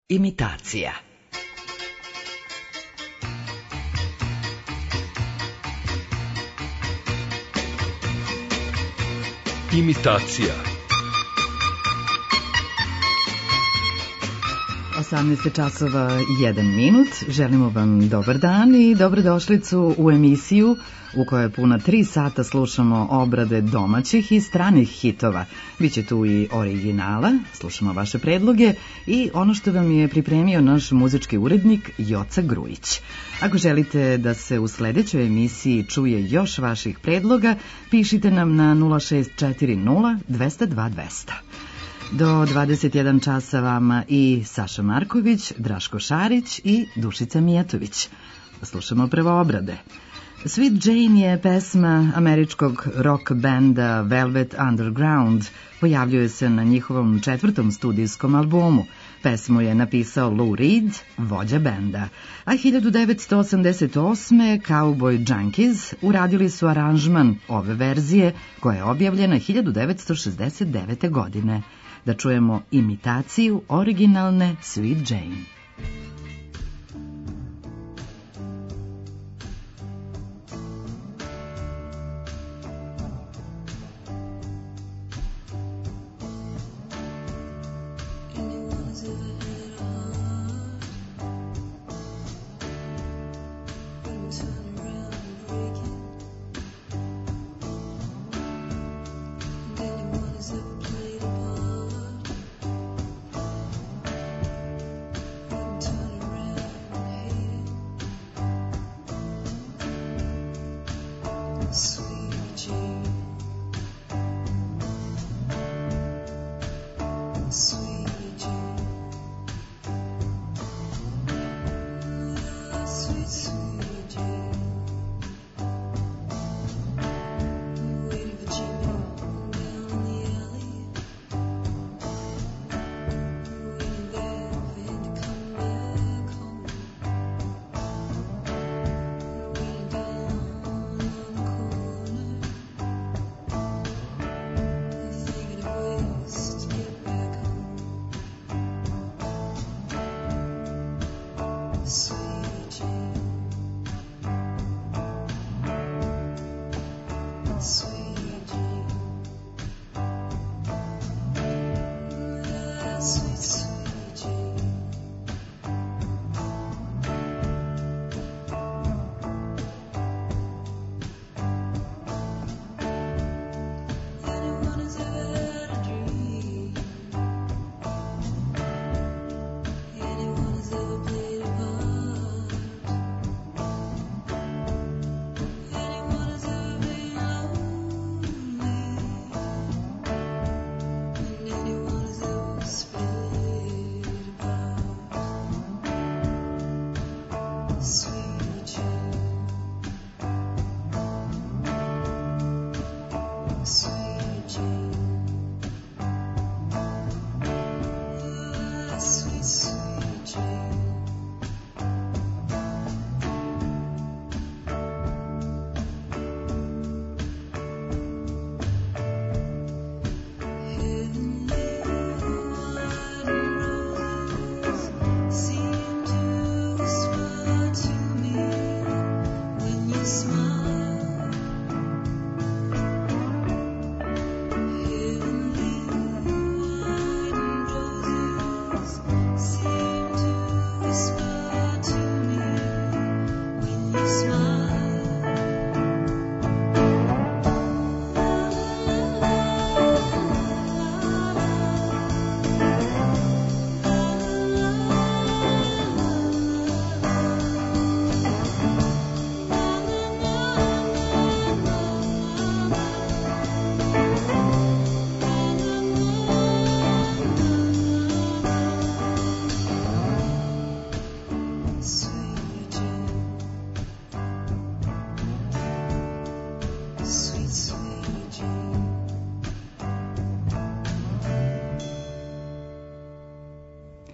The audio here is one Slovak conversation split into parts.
Imitacija. Imitacija. 18 časova i 1 minut. Želimo vam dobar dan i dobrodošlicu u emisiju u kojoj je puna 3 sata slušamo obrade domaćih i stranih hitova. Biće tu i originala, slušamo vaše predloge i ono što vam je pripremio naš muzički urednik Joca Grujić. Ako želite da se u sledećoj emisiji čuje još vaših predloga, pišite nam na 0640 202 200. Do 21 časa vama i Saša Marković, Draško Šarić i Dušica Mijatović. Slušamo prvo obrade. Sweet Jane je pesma američkog rock benda Velvet Underground. Pojavljuje se na njihovom 4. studijskom albumu. Pesmu je napisao Lou Reed, vođa benda. A 1988. Cowboy Junkies uradili su aranžman ove verzije koja je objavljena 1969. godine. Da čujemo imitaciju originalne Sweet Jane.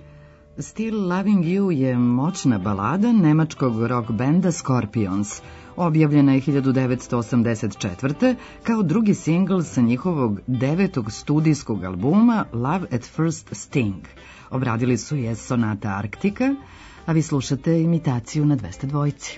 Still Loving You je moćna balada nemačkog rock benda Scorpions. Objavljena je 1984. kao drugi singl sa njihovog 9. studijskog albuma Love at First Sting. Obradili su je Sonata Arktika, a vi slušate imitaciju na 202.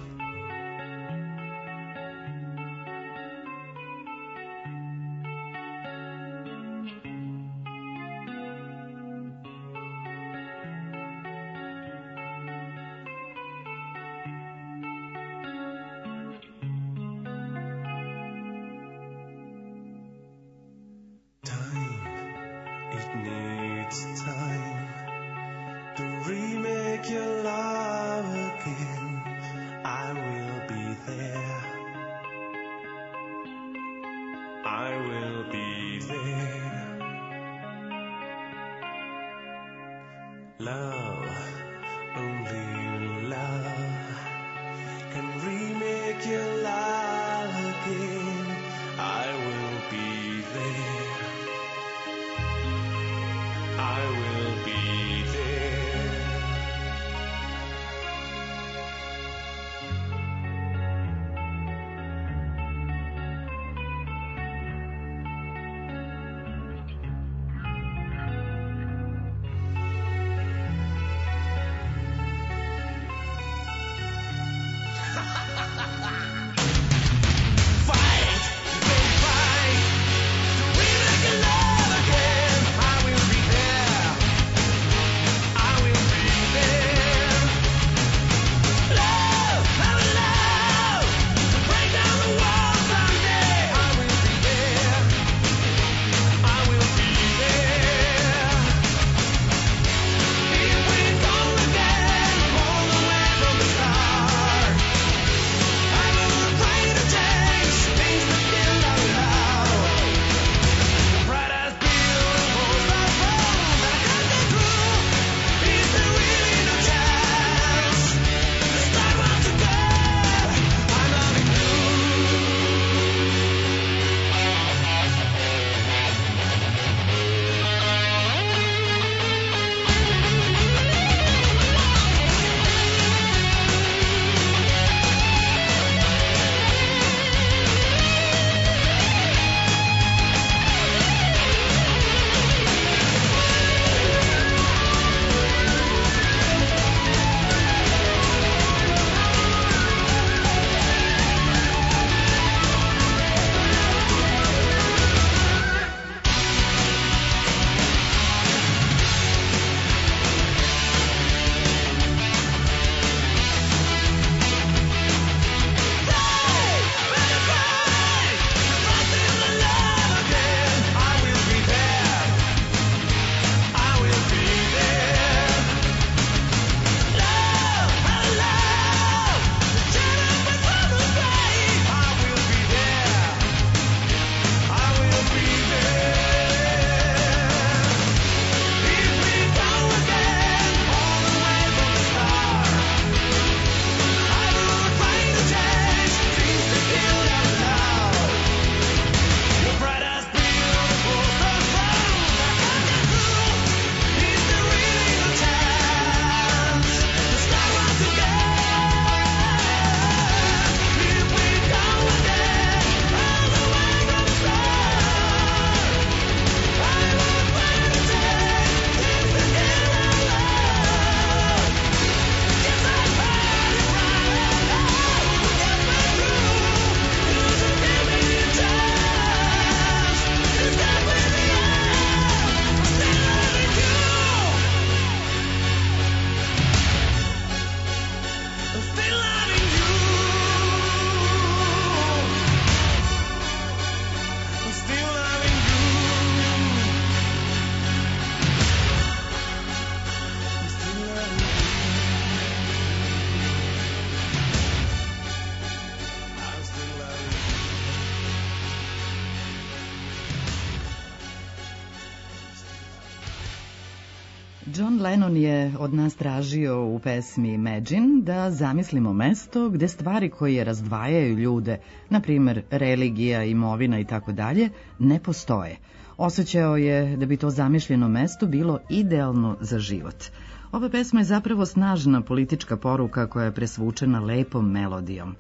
John Lennon je od nas tražio u pesmi Imagine da zamislimo mesto gde stvari koje razdvajaju ljude, na primer religija, imovina i tako dalje, ne postoje. Osjećao je da bi to zamišljeno mesto bilo idealno za život. Ova pesma je zapravo snažna politička poruka koja je presvučena lepom melodijom.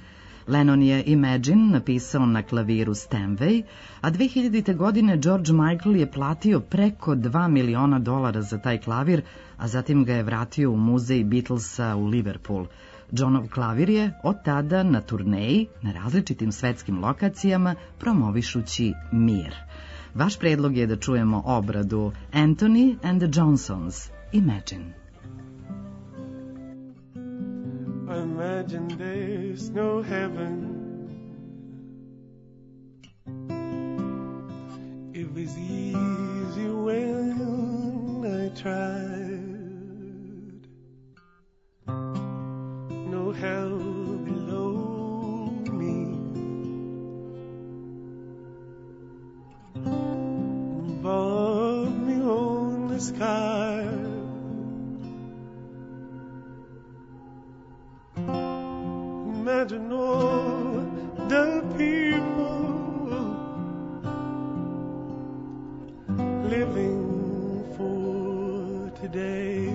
Lennon je Imagine napisao na klaviru Steinway, a 2000. godine George Michael je platio preko $2 miliona za taj klavir, a zatim ga je vratio u muzej Beatlesa u Liverpool. Johnov klavir je od tada na turneji na različitim svetskim lokacijama promovišući mir. Vaš predlog je da čujemo obradu Anthony and the Johnsons, Imagine. I imagine there's no heaven. It was easy when I tried. No hell below me. Above me on the sky. Imagine all the people living for today.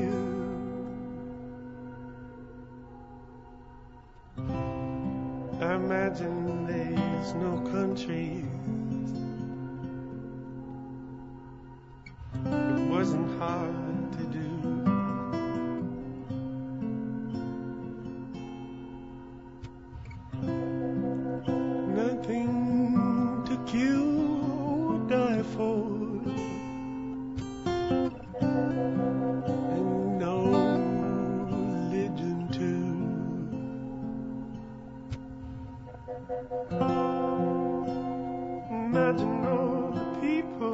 I imagine there's no countries. It wasn't hard to do. Nothing to kill or die for, and no religion too. Imagine all the people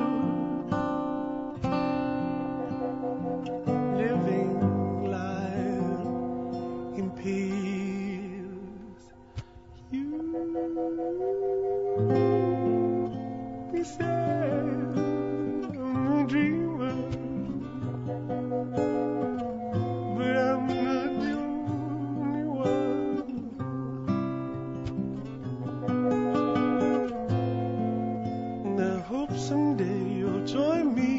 living life in peace. You be sad, I'm a dreamer, but I'm not the only one. And I hope someday you'll join me,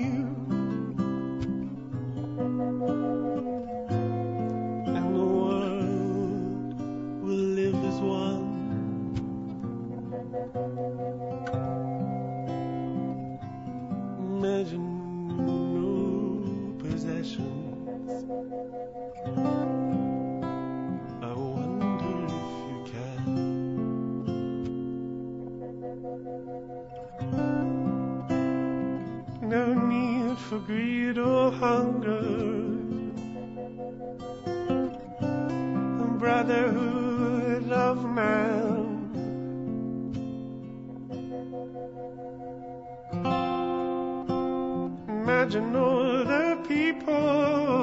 and the world will live as one. Imagine no possessions. I wonder if you can. No need for greed or hunger. A brotherhood of man. Imagine all the people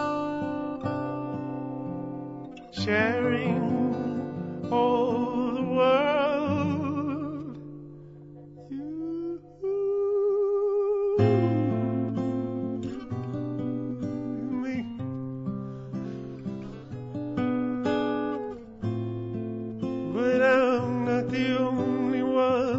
sharing all the world. You, me. But I'm not the only one.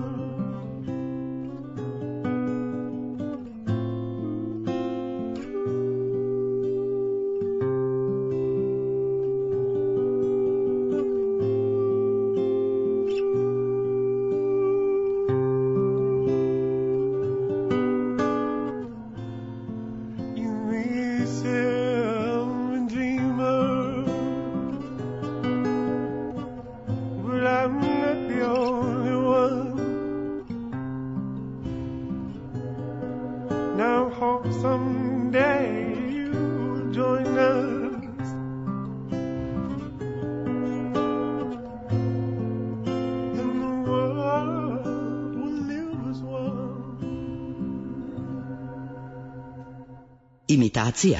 Imitacija.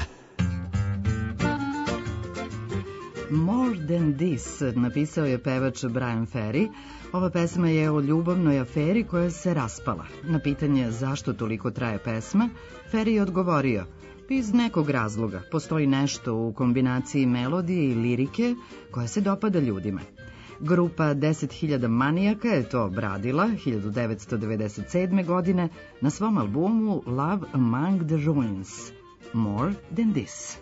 More Than This napisao je pevač Brian Ferry. Ova pesma je o ljubavnoj aferi koja se raspala. Na pitanje zašto toliko traje pesma, Ferry je odgovorio: iz nekog razloga postoji nešto u kombinaciji melodije i lirike koja se dopada ljudima. Grupa 10.000 manijaka je to obradila 1997. godine na svom albumu Love Among the Ruins. More Than This.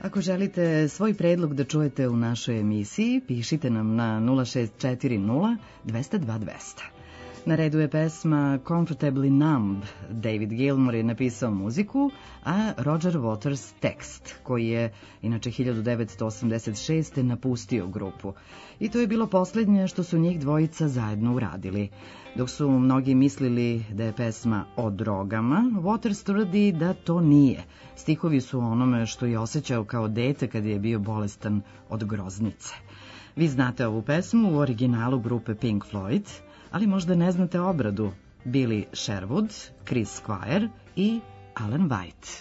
Ako želite svoj predlog da čujete u našoj emisiji, pišite nam na 0640 202 200. Na redu je pesma Comfortably Numb. David Gilmour je napisao muziku, a Roger Waters tekst, koji je inače 1986. napustio grupu. I to je bilo posljednje što su njih dvojica zajedno uradili. Dok su mnogi mislili da je pesma o drogama, Waters tvrdi da to nije. Stihovi su onome što je osjećao kao dete kad je bio bolestan od groznice. Vi znate ovu pesmu u originalu grupe Pink Floyd, ali možda ne znate obradu Billy Sherwood, Chris Squire i Alan White.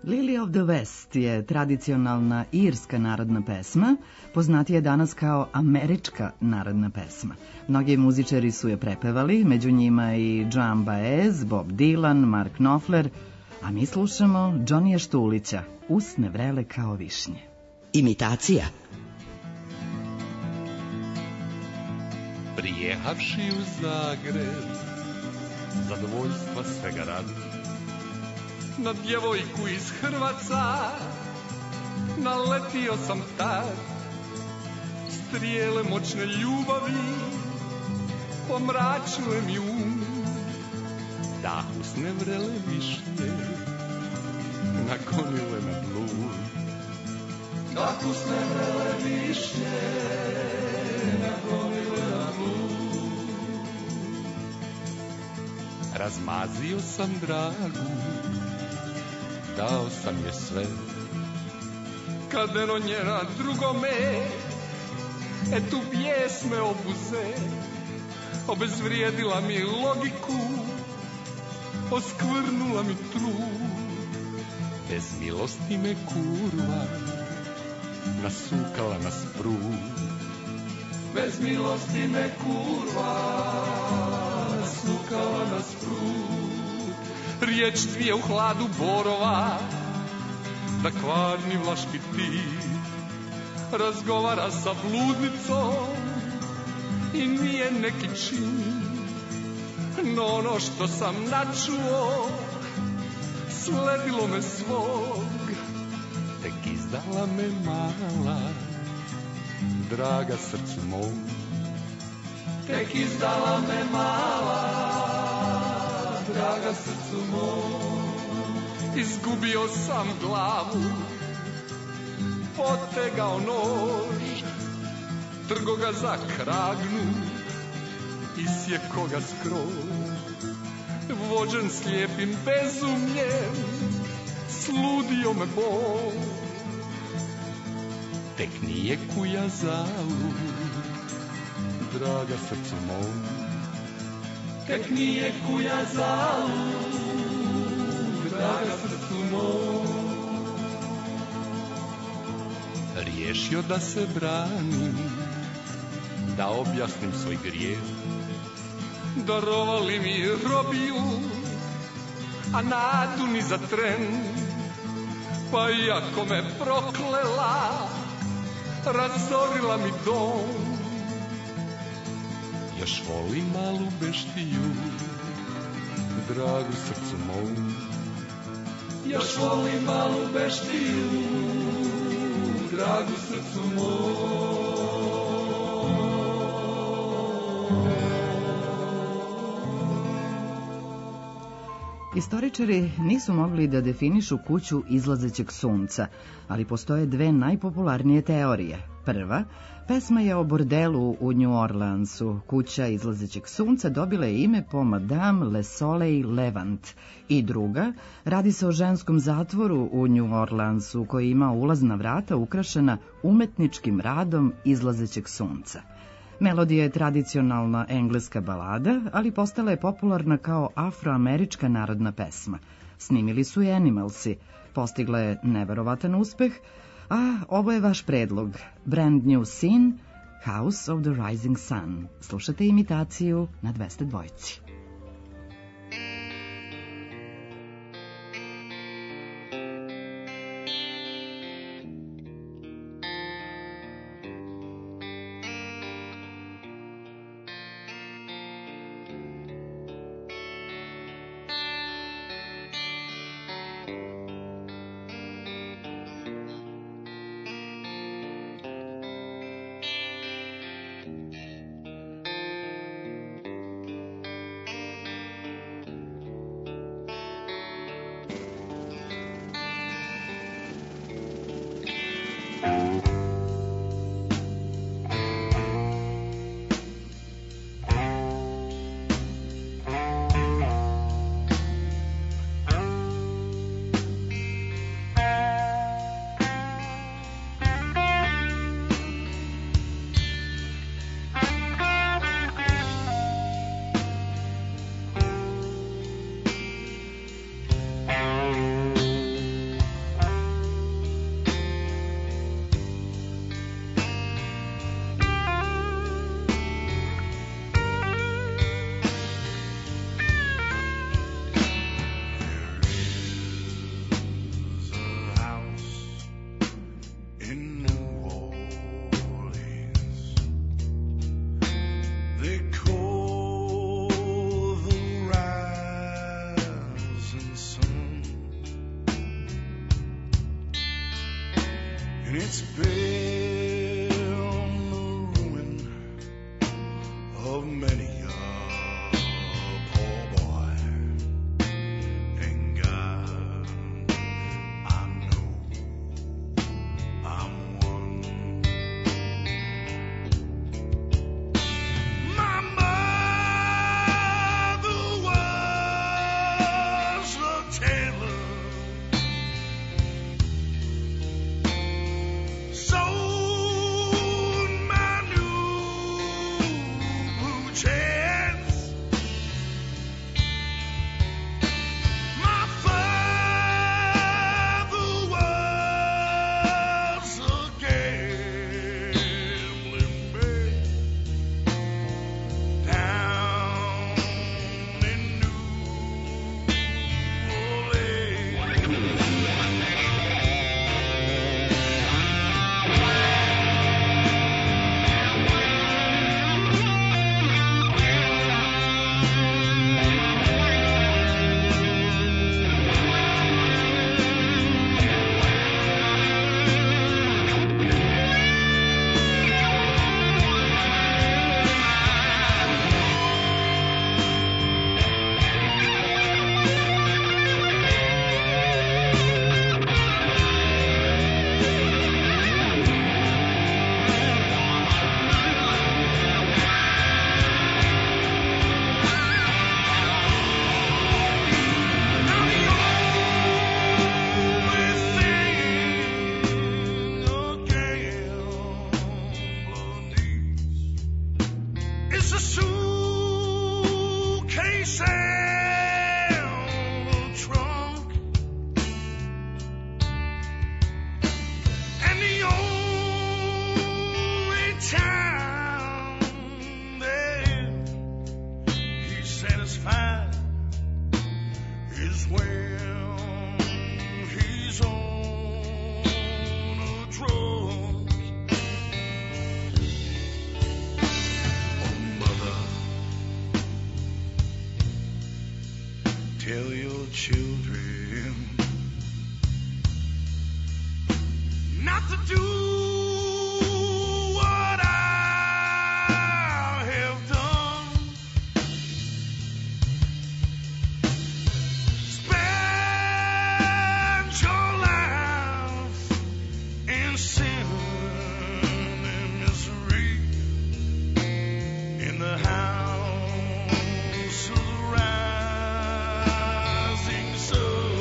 Lily of the West je tradicionalna irska narodna pesma, poznatija je danas kao američka narodna pesma. Mnogi muzičari su je prepevali, među njima i Joan Baez, Bob Dylan, Mark Knopfler, a mi slušamo Johnnyja Štulića, Usne vrele kao višnje. Imitacija. Prijehavši u Zagreb, zadovoljstva svega radi, na djevojku iz Hrvaca naletio sam tad, strijele moćne ljubavi pomračile mi da usne vrele višnje nagonile na blud. Da usne vrele višnje nagonile na blud. Razmazio sam dragu, dao sam je sve, kad eno njena drugome, tu pjesme obuze, obezvrijedila mi logiku, oskvrnula mi trud, bez milosti me kurva nasukala na sprud. Bez milosti me kurva nasukala na sprud. Riječ dvije u hladu borova, da kvarni vlaški tip razgovara sa bludnicom i nije neki čin. No ono što sam načuo sledilo me svog, tek izdala me mala, draga srcu mom. Tek izdala me mala, draga srcu mom. Izgubio sam glavu, potegao nož, trgo ga za kragnu i sjeko ga skroz. Vođen slijepim bezumljem, sludio me Bog. Tek nije kuja zalud, draga srcu mom. Tek nije kuja zalud, draga srcu mom. Riješio da se branim, da objasnim svoj grijeh. Darovali mi robiju, a nadu ni za tren. Pa iako me proklela, razorila mi dom. Još volim malu beštiju, dragu srcu mom. Još volim malu beštiju, dragu srcu mom. Istoričari nisu mogli da definišu kuću izlazećeg sunca, ali postoje dve najpopularnije teorije. Prva, pesma je o bordelu u New Orleansu. Kuća izlazećeg sunca dobila je ime po Madame Le Soleil Levant. I druga, radi se o ženskom zatvoru u New Orleansu koji ima ulazna vrata ukrašena umetničkim radom izlazećeg sunca. Melodija je tradicionalna engleska balada, ali postala je popularna kao afroamerička narodna pesma. Snimili su je Animalsi, postigla je neverovatan uspeh, a ovo je vaš predlog, Brand New Scene, House of the Rising Sun. Slušate imitaciju na 202. It's a suitcase and a trunk, and the only time that he's satisfied is when he's on a drug. Oh, mother, tell your children not to do what I have done. Spend your life in sin and misery in the house of the rising sun.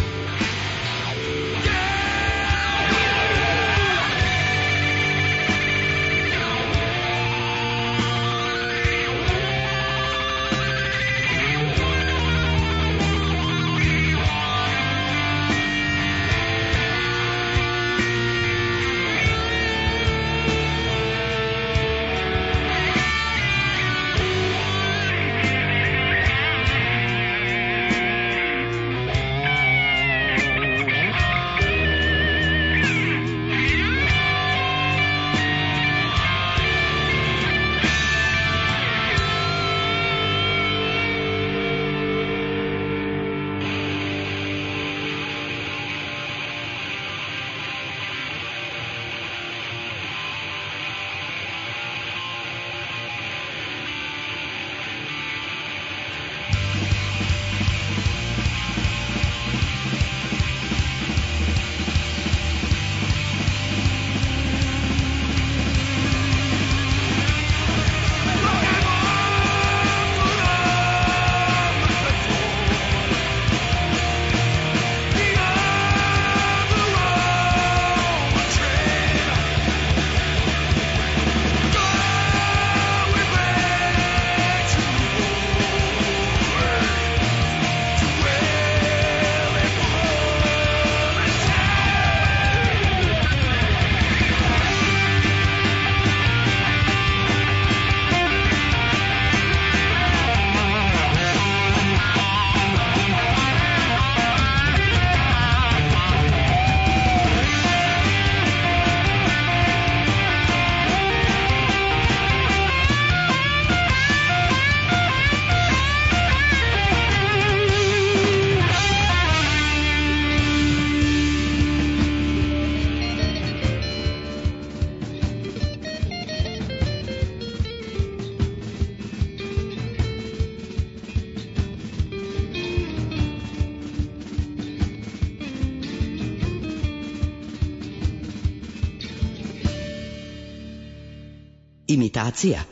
Imitacija.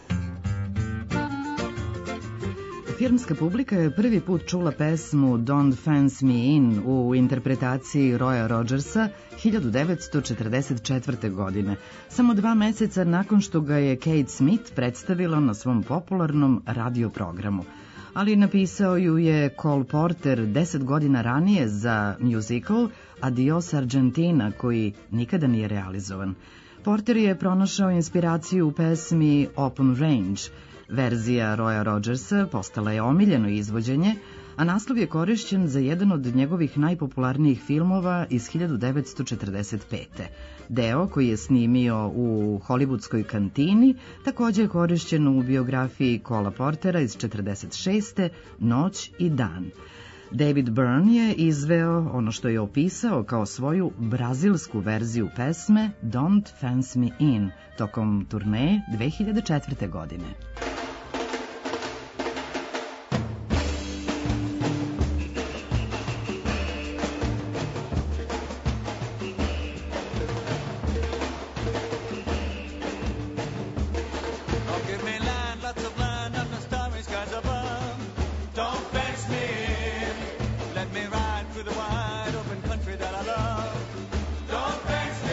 Filmska publika je prvi put čula pesmu Don't Fence Me In u interpretaciji Roya Rogersa 1944. godine, samo 2 meseca nakon što ga je Kate Smith predstavila na svom popularnom radio programu. Ali napisao ju je Cole Porter 10 godina ranije za musical Adios Argentina, koji nikada nije realizovan. Porter je pronašao inspiraciju u pesmi Open Range. Verzija Roya Rogersa postala je omiljeno izvođenje, a naslov je korišćen za jedan od njegovih najpopularnijih filmova iz 1945. Deo koji je snimio u hollywoodskoj kantini takođe je korišćen u biografiji Cola Portera iz 1946. Noć i dan. David Byrne je izveo ono što je opisao kao svoju brazilsku verziju pesme Don't Fence Me In tokom turneje 2004. godine.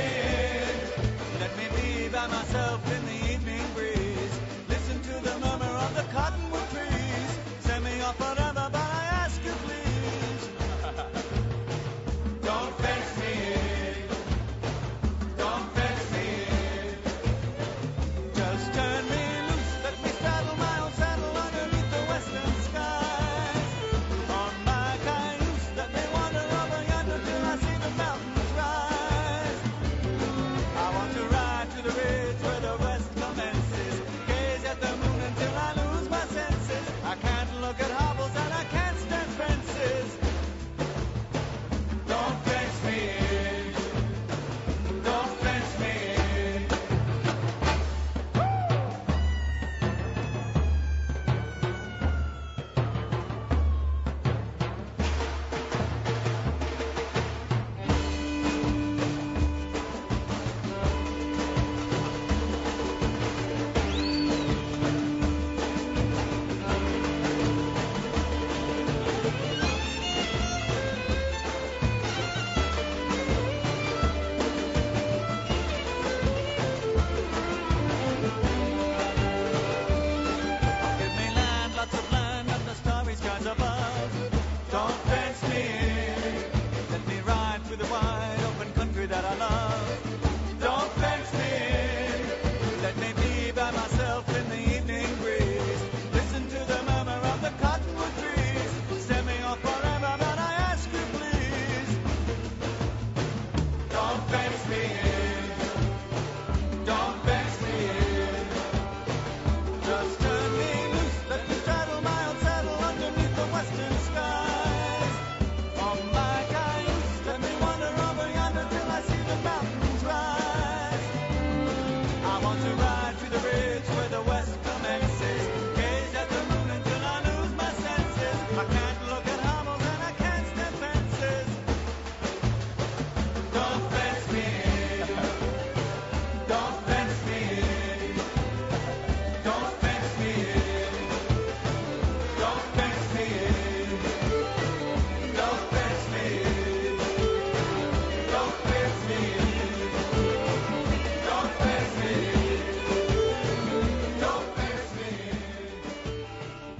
Myself in the evening breeze, listen to the murmur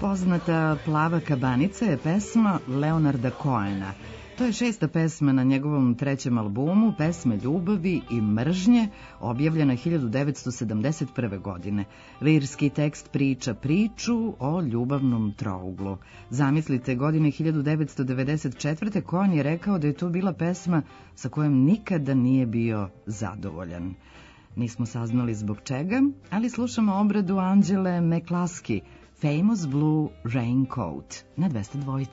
Poznata Plava kabanica je pesma Leonarda Cohena. To je 6. pesma na njegovom 3. albumu Pesme ljubavi i mržnje, objavljena 1971. godine. Lirski tekst priča priču o ljubavnom trouglu. Zamislite, godine 1994. Cohen je rekao da je to bila pesma sa kojom nikada nije bio zadovoljan. Nismo saznali zbog čega, ali slušamo obradu Angele McCluskey, Famous Blue Raincoat na 202.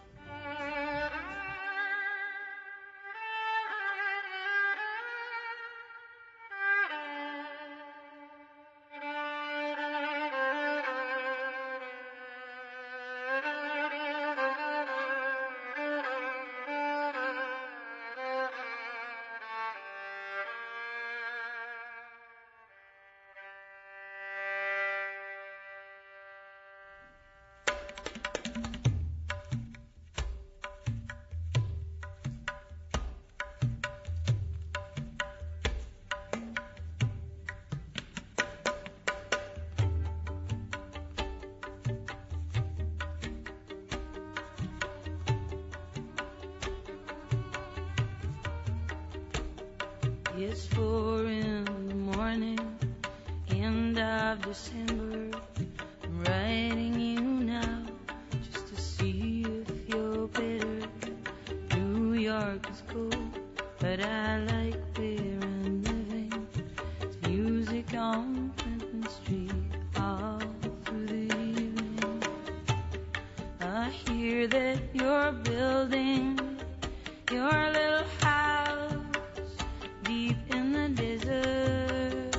It's 4 in the morning, end of December. I'm writing you now just to see if you're better. New York is cold, but I like where I'm living. It's music on Clinton Street all through the evening. I hear that you're building your little house deep in the desert.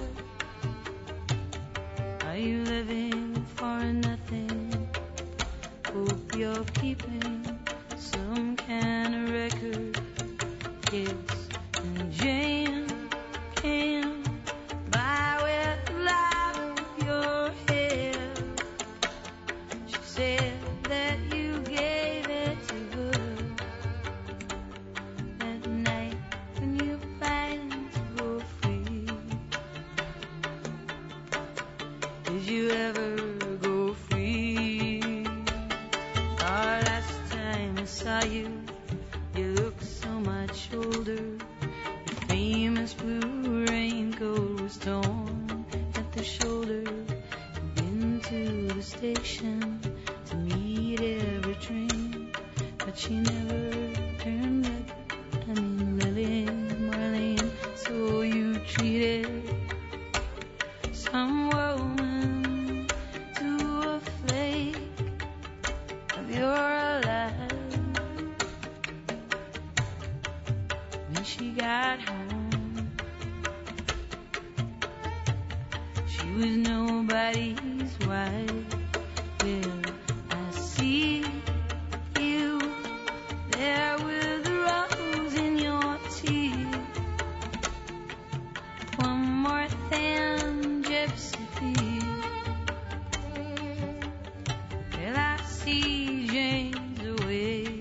Are you living for nothing? Hope you're keeping some kind of record. Yes, and Jane came by with the light of your hair. She said that you gave it to her that night when you find to go free. Did you ever go free? Oh, last time I saw you, you looked so much older. Your famous blue raincoat was torn at the shoulder. You'd been to the station to meet every train, but she never turned back. I mean, Lily Marlene, so you treated some woman to a flake of your life. When she got home, she was nobody's wife. Well, I see you there with a rose in your teeth, one more than gypsy feet. Well, I see Jane's away.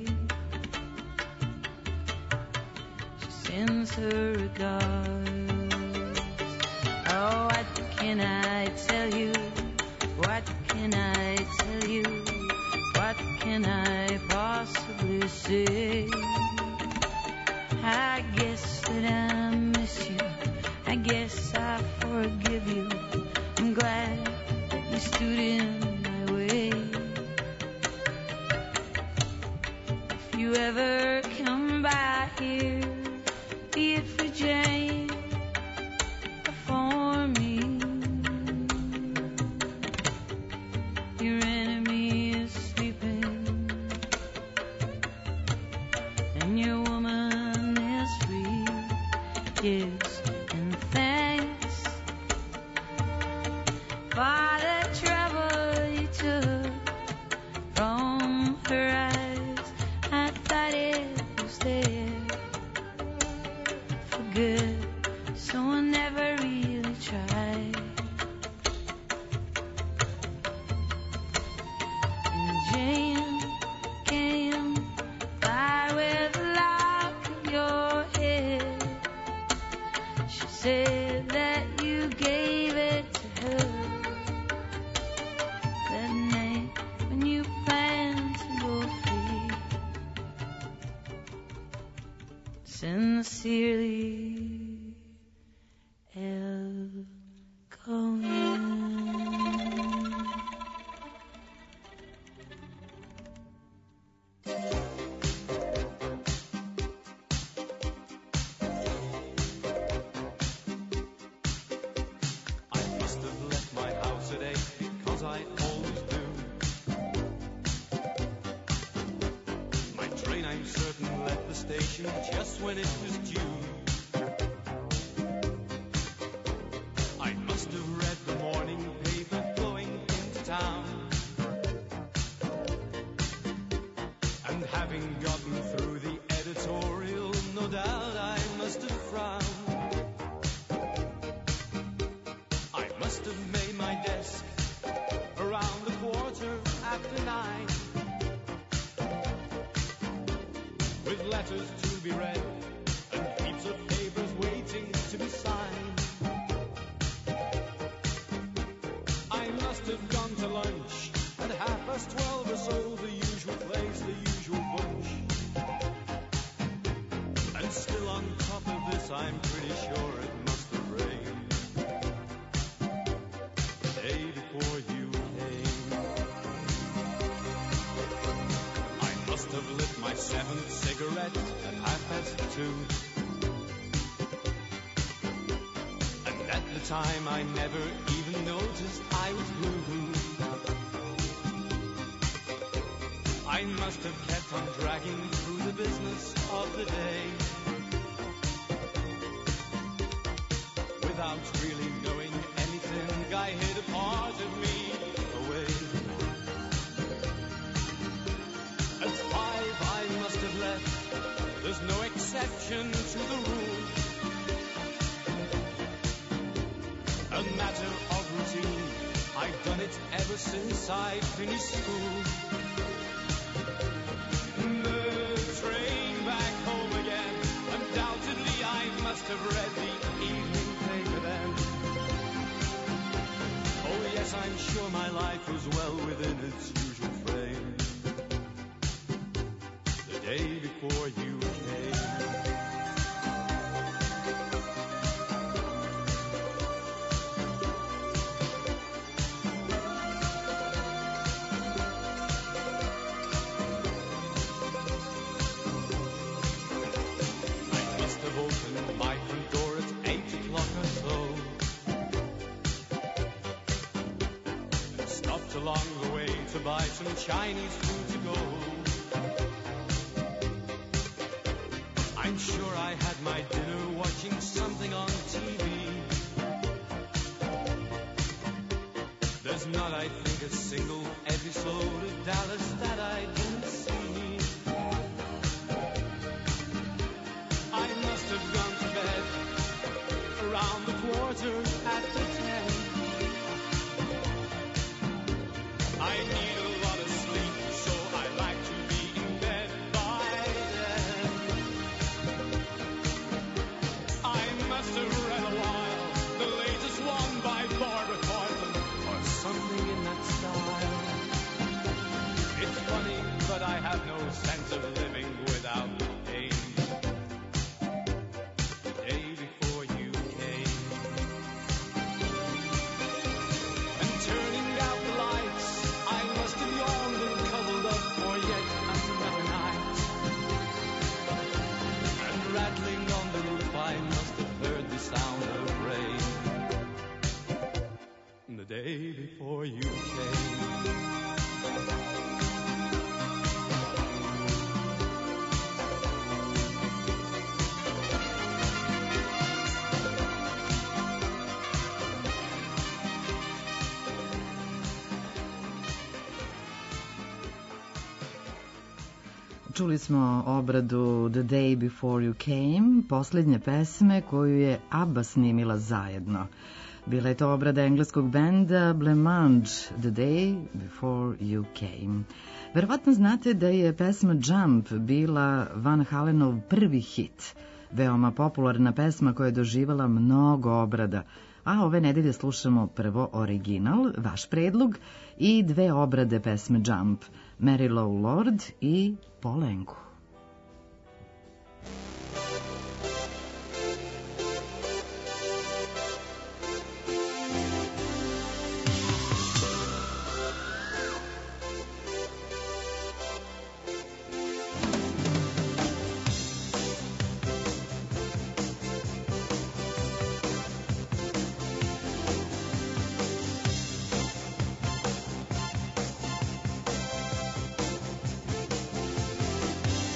She sends her regards. Oh, what can I tell you? What can I tell you? What can I possibly say? I guess that I miss you. I guess I forgive you. I'm glad that you stood in my way. If you ever come by here, be it for Jane or for me, your enemy is sleeping and your woman is free. Yes, and thanks for the trouble you took from her eyes. I thought it was there for good, so I never really tried. And Jane came by with a lock of your hair. just when it was due. I must have read the morning paper going into town, and having gotten through the editorial, no doubt I must have frowned. I must have made my desk around the 9:15, with letters to be read and heaps of papers waiting to be signed. I must have gone to lunch at 12:30 or so, the usual place, the usual bunch. And still on top of this, I'm pretty sure it must have rained the day before you came. I must have lit my 7th cigarette at 2:30. And at the time I never even noticed I was blue. I must have kept on dragging through the business of the day, without really knowing anything. I hid a part of me away. At 5 I must have left. There's no exception to the rule. A matter of routine, I've done it ever since I finished school. The train back home again. Undoubtedly I must have read the evening paper then. Oh yes, I'm sure my life was well within its usual frame the day before you came. Opened my front door at 8 o'clock or so, and stopped along the way to buy some Chinese food to go. I'm sure I had my dinner watching something on TV. There's not, I think, a single episode of Dallas that I didn't see. I must have gone to bed around the 10:15. I need a lot of sleep, so I like to be in bed by then. I must have read a while, the latest one by Barbara Cortland, or something in that style. It's funny, but I have no sense of living without pain. Rattling on the roof, I must have heard the sound of rain the day before you came. Čuli smo obradu The Day Before You Came, posljednje pesme koju je ABBA snimila zajedno. Bila je to obrada engleskog benda Blancmange, The Day Before You Came. Verovatno znate da je pesma Jump bila Van Halenov prvi hit. Veoma popularna pesma koja je doživala mnogo obrada. A ove nedelje slušamo prvo original, vaš predlog, i 2 obrade pesme Jump, Mary Lou Lord i Polenku. Jump,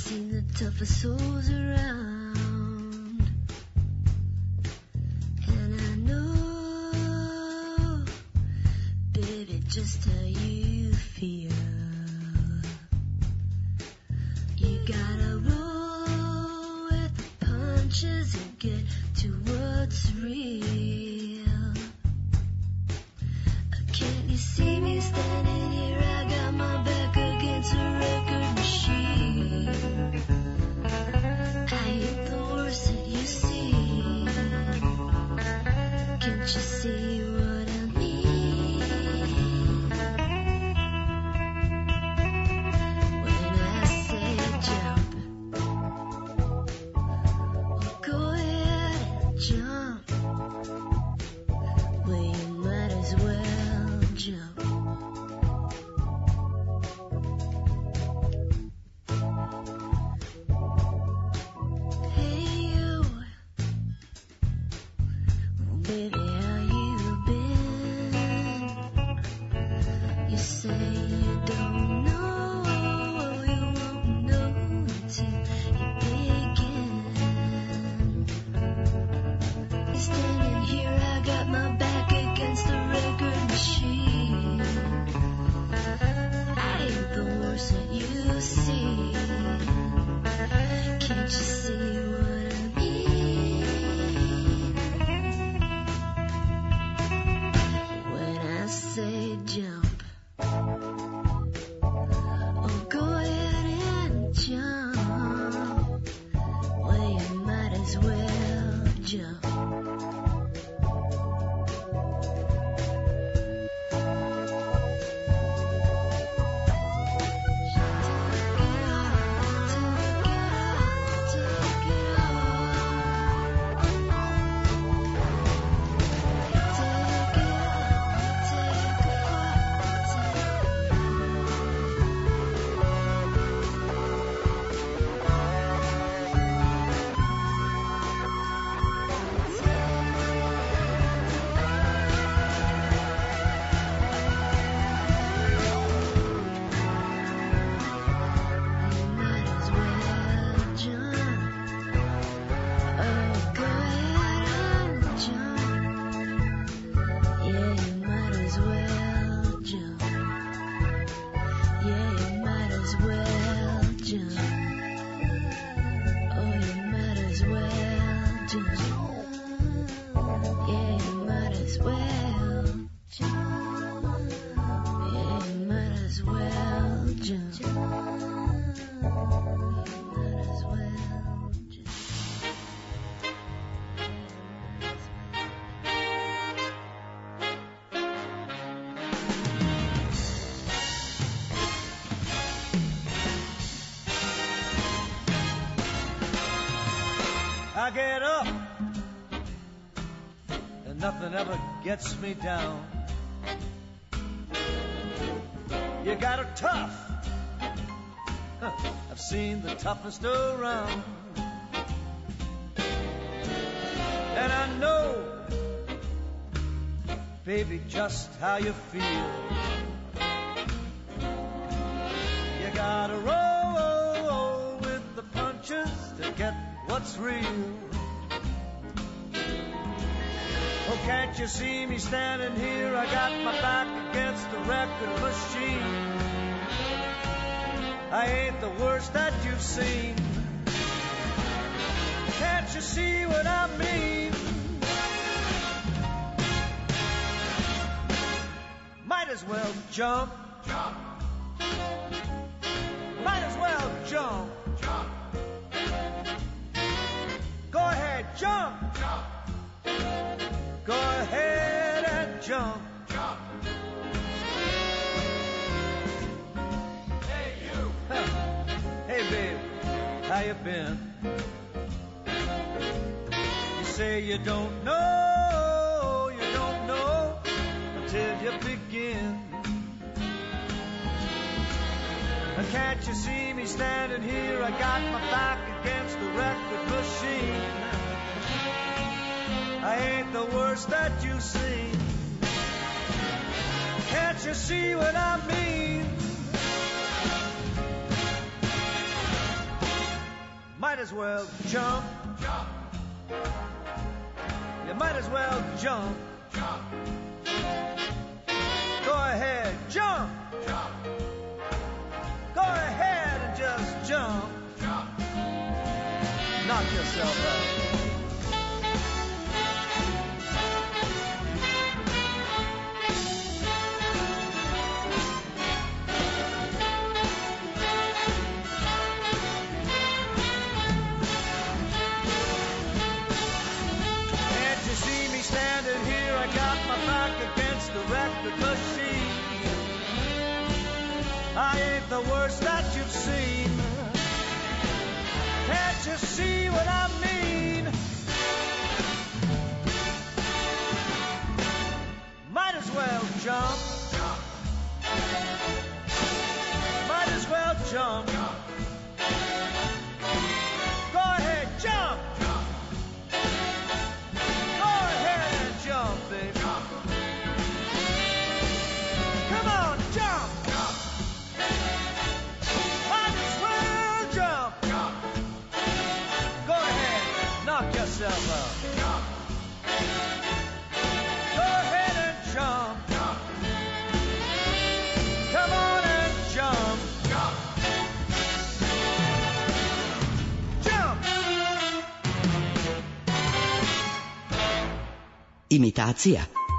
seen the toughest souls around, and I know, baby, just how you feel. You gotta roll with the punches and get to what's real. Can't you see me standing here? I got my back against a record machine. I ain't the worst that you see. Can't you see what I mean? When I say jump, well, go ahead and jump. Well, you might as well jump. Hey you, oh baby, how you been? You say you don't know, you won't know until you begin. You're standing here, I got my back against the record machine. I ain't the worst that you see. Can't you see what I mean? When I say jump, oh, go ahead and jump. Well, you might as well jump. I get up and nothing ever gets me down. You got her tough. I've seen the toughest around. And I know, baby, just how you feel. You gotta roll with the punches to get what's real. Oh, can't you see me standing here? I got my back against the record machine. I ain't the worst that you've seen. Can't you see what I mean? Might as well jump. Jump. Might as well jump. Jump. Go ahead, jump. Jump. Go ahead and jump. Jump. Hey, you. Hey, babe, how you been? You say you don't know until you begin. Can't you see me standing here? I got my back against the record machine. I ain't the worst that you've seen. Can't you see what I mean? might as well jump. Jump. You might as well jump. Jump. Go ahead, jump. Jump. Go ahead and just jump. Jump. Knock yourself out. Standing here, I got my back against the record machine. I ain't the worst that you've seen. Can't you see what I mean? Might as well jump. Jump. Might as well jump. Jump. Go ahead, jump. Jump. Go ahead and jump, baby. Jump. Come on, jump. Jump. Might as well jump. Jump. Go ahead, knock yourself out. Jump. Go ahead and jump. Jump. Come on and jump. Jump. Jump. Imitacija.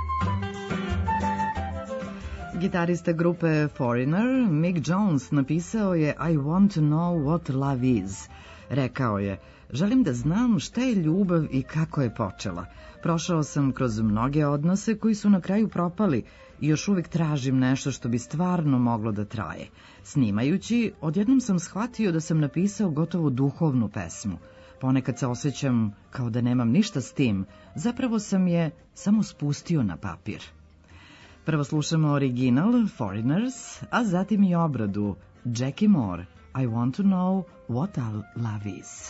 Gitarista grupe Foreigner, Mick Jones, napisao je I want to know what love is. Rekao je, želim da znam šta je ljubav i kako je počela. Prošao sam kroz mnoge odnose koji su na kraju propali i još uvijek tražim nešto što bi stvarno moglo da traje. Snimajući, odjednom sam shvatio da sam napisao gotovo duhovnu pesmu. Ponekad se osjećam kao da nemam ništa s tim, zapravo sam je samo spustio na papir. Prvo slušamo original Foreigners, a zatim i obradu Jackie Moore, I want to know what our love is.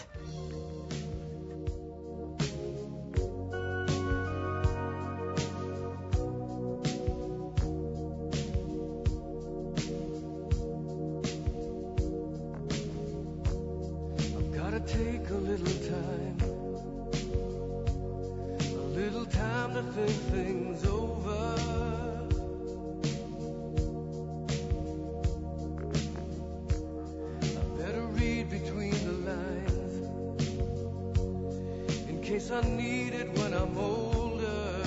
Gotta take a little time to think things over. I better read between the lines in case I need it when I'm older.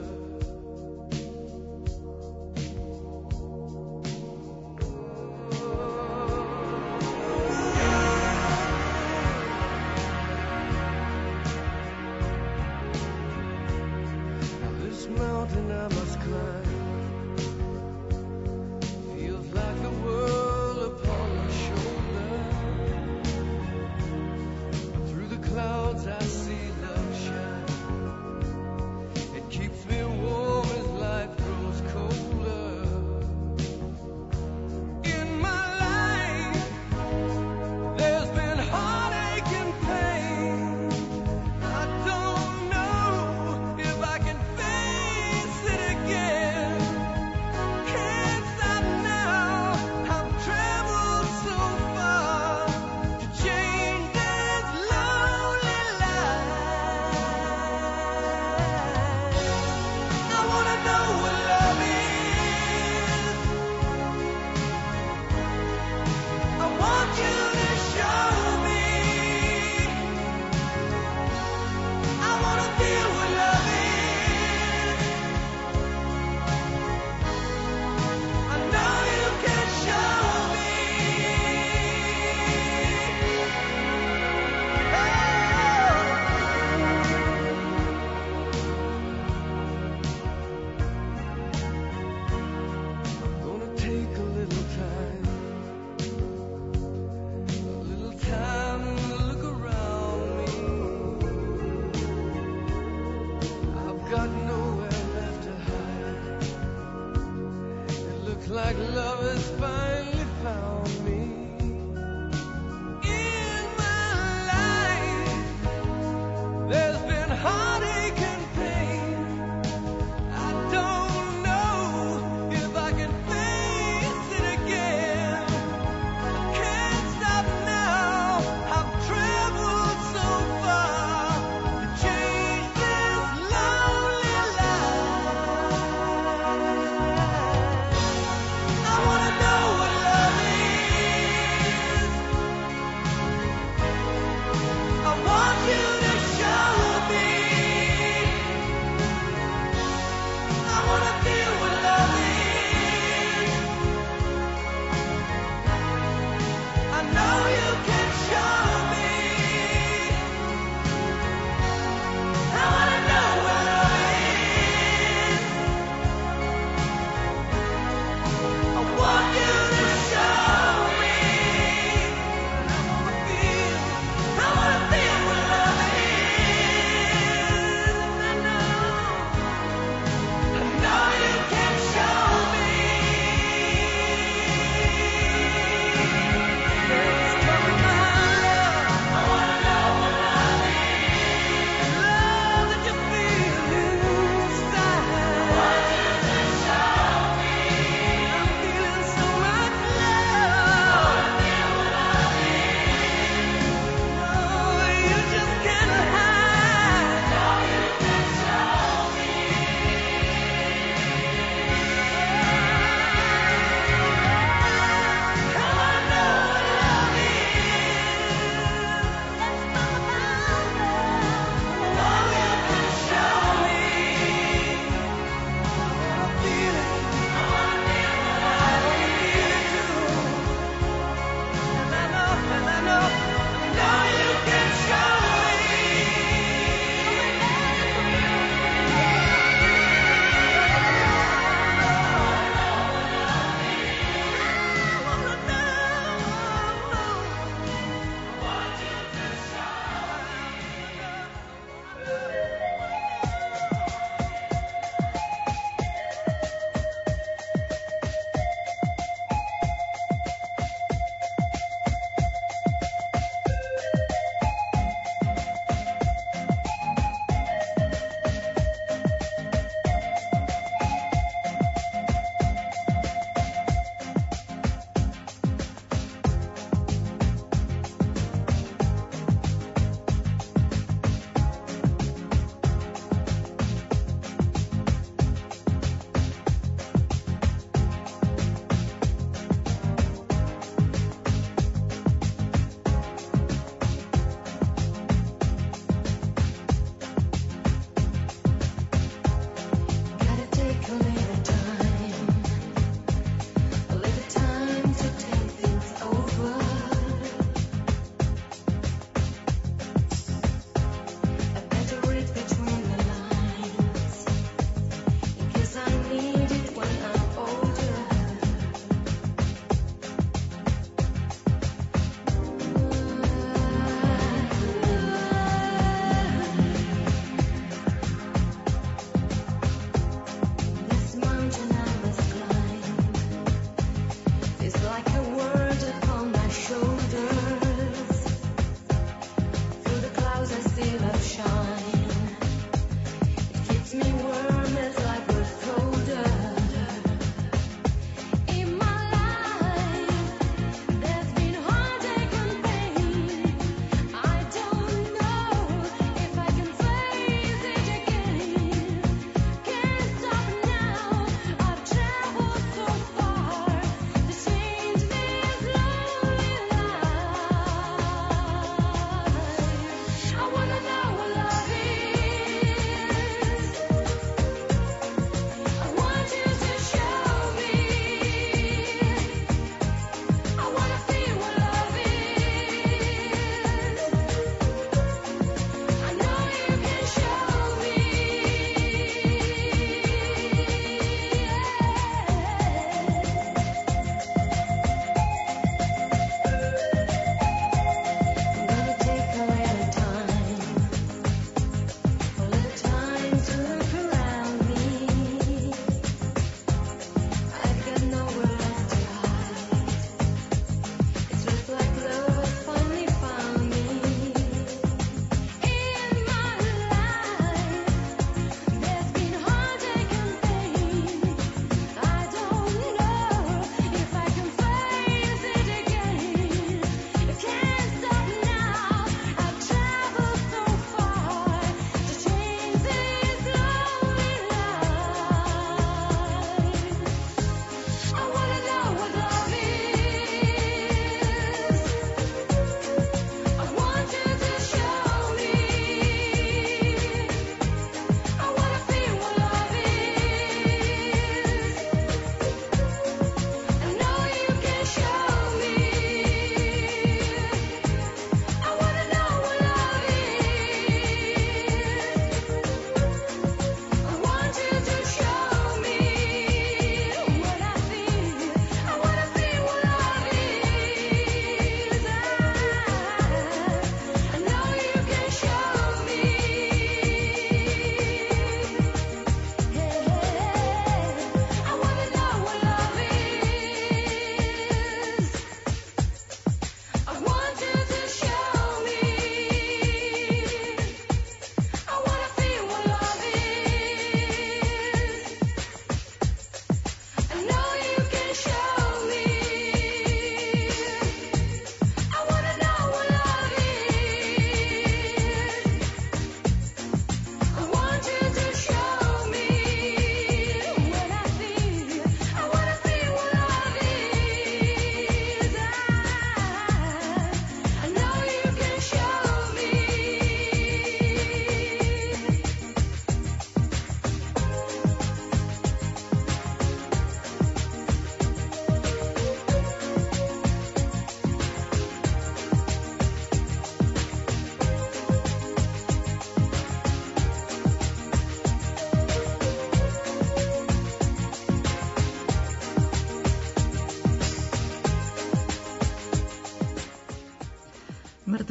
Mountain I must climb feels like the world upon my shoulder. Through the clouds I see love shine. It keeps me warm as life grows colder. In my life there's been heartache and pain. I don't know if I can like love has finally found me. In my life there's been heartache and pain. I don't know if I can face it again. I can't stop now. I've traveled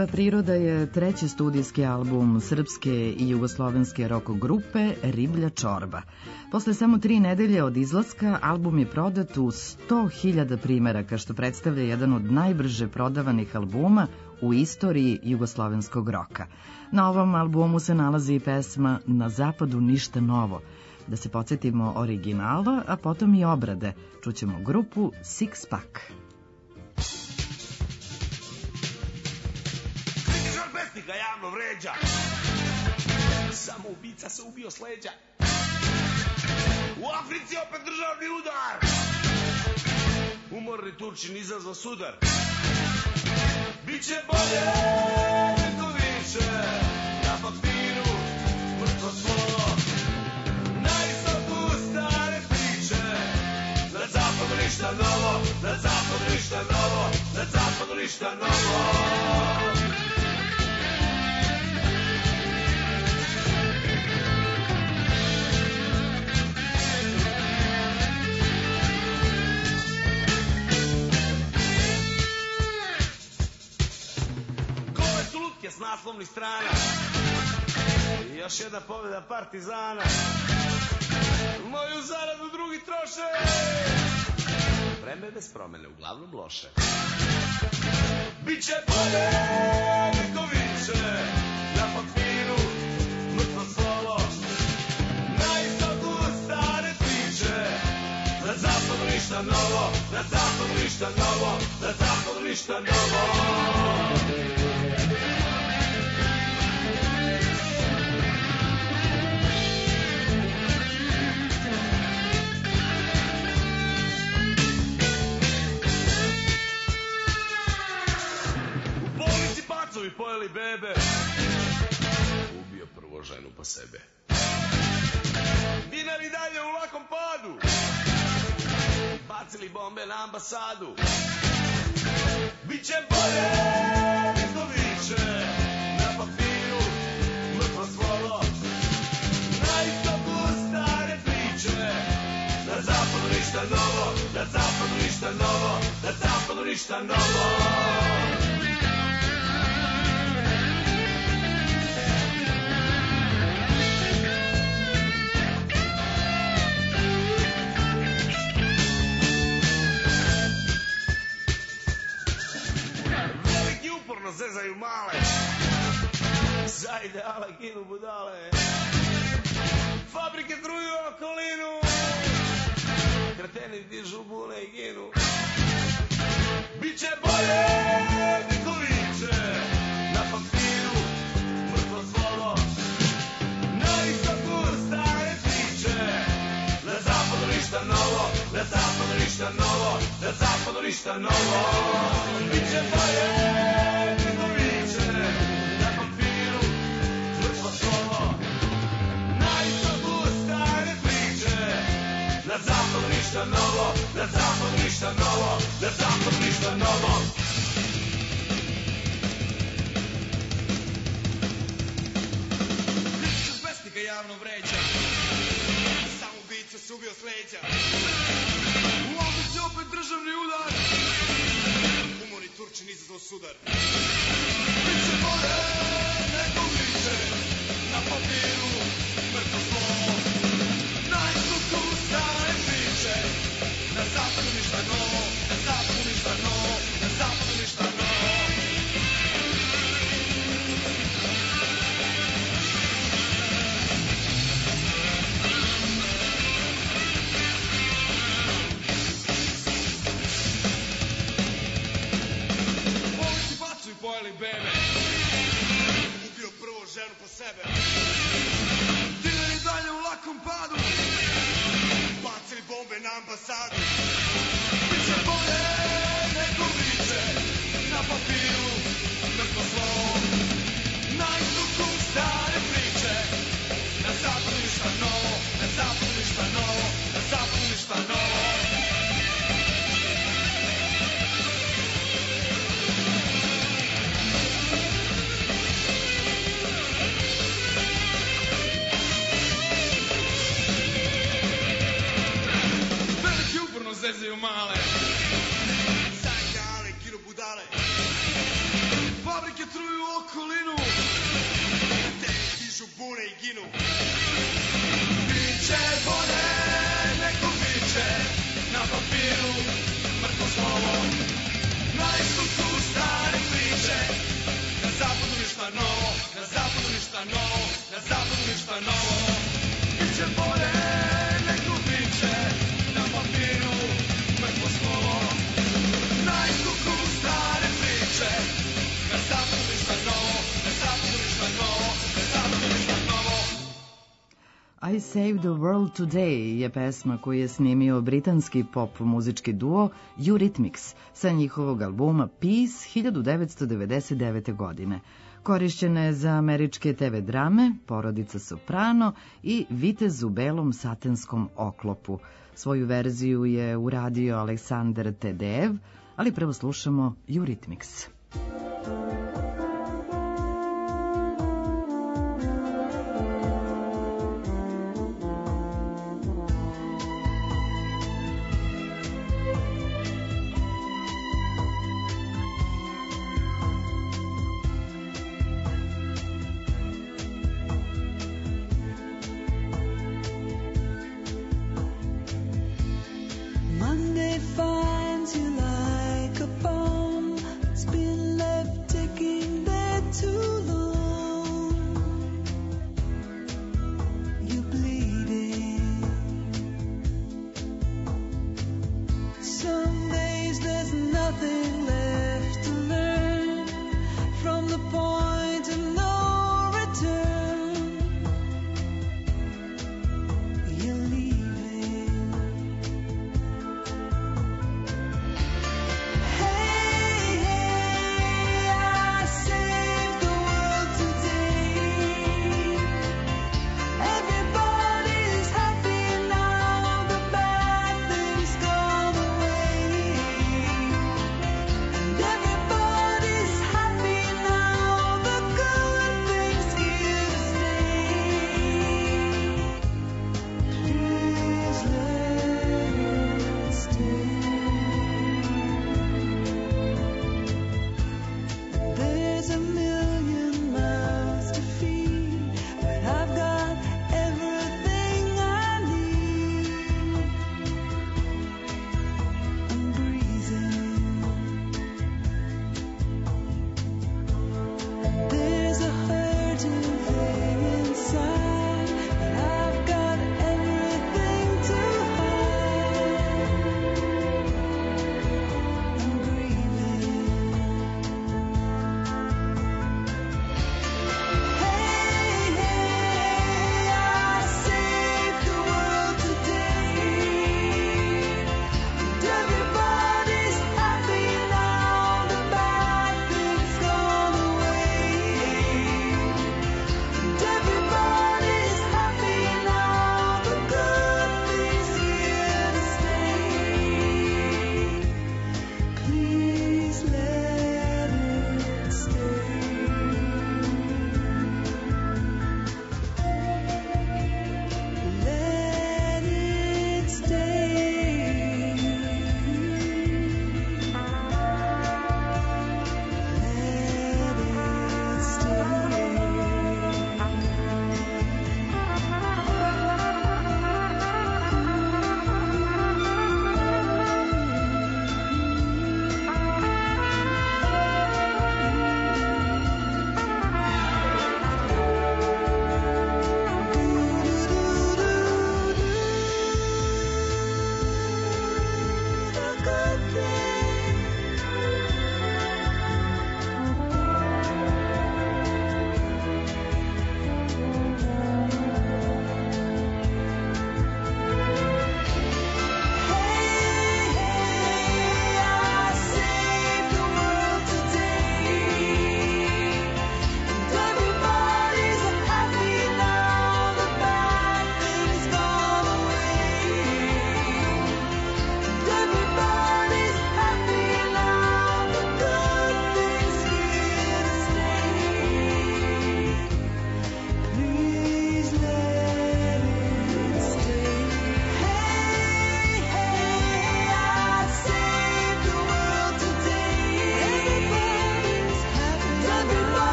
Mrtva priroda je treći studijski album srpske i jugoslovenske rock grupe Riblja čorba. Posle samo 3 nedelje od izlaska, album je prodat u 100.000 primeraka, što predstavlja jedan od najbrže prodavanih albuma u istoriji jugoslovenskog roka. Na ovom albumu se nalazi i pesma Na zapadu ništa novo. Da se podsjetimo originala, a potom i obrade. Čućemo grupu Six Pack. Kritičar pesnika javno vređa, samo ubica se ubio s leđa. U Africi opet državni udar, umorni Turčin izazva sudar. Biće bolje, neko više, na papiru mrtvo slovo. Na istoku stare priče, na zapadu ništa novo, na zapadu ništa novo, na zapadu ništa novo. S naslovnih strana i još jedna pobjeda Partizana. Moju zaradu drugi troše, vreme bez promene, uglavnom loše. Biće bolje, neko više, na papiru mrtvo slovo. Na istoku stare priče, na zapadu ništa novo, na zapadu ništa novo, na zapadu ništa novo. Pacovi pojeli bebe, ubio prvo ženu pa sebe. Dinari dalje u lakom padu, bacili bombe na ambasadu. Biće bolje, neko više, na papiru mrtvo slovo. Na istoku stare priče, na zapadu ništa novo, na zapadu ništa novo, na zapadu ništa novo. Zezaju male, za ideale ginu budale. Fabrike truju okolinu, kreteni dižu bune i ginu. Biće bolje, neko viče, na papiru mrtvo slovo. Na istoku stare priče, na zapadu ništa novo, na zapadu ništa novo, na zapadu ništa novo. Biće bolje, na zapadu ništa novo, na zapadu ništa novo, na zapadu ništa novo. Kritičar pesnika javno vređa, samo ubica se ubio s leđa. U Africi opet državni udar, umorni Turčin izazvao sudar. Biće bolje, neko više, na papiru mrtvo slovo. Na istoku stare priče, na zapadu ništa novo, na zapadu ništa novo, na zapadu ništa novo. Polici pacuju pojeli bebe, ubio prvo ženu po sebe. Dinari dalje u lakom padu, bacili bombe na ambasadu. Biće bolje, neko viče, na papiru mrtvo slovo. Na istoku stare priče, na zapadu ništa novo, na zapadu ništa novo, na zapadu ništa novo. Zezaju male, za ideale ginu budale. Fabrike truju bune i ginu. Biće bolje, neko biće na papiru, mrtvo slovo. Na istoku stare priče, na zapadu ništa novo, na zapadu ništa novo, na zapadu ništa novo. Biće bolje, neko biće na papiru, mrtvo slovo. Na istoku stare priče, na zapadu ništa novo, na zapadu ništa novo, na zapadu ništa novo. I Saved the World Today je pesma koju je snimio britanski pop muzički duo Eurythmics sa njihovog albuma Peace 1999. godine. Korišćena je za američke TV drame, Porodica Soprano i Vitez u belom satenskom oklopu. Svoju verziju je uradio Aleksandar Tedev, ali prvo slušamo Eurythmics. Monday finds you like a poem. It's been left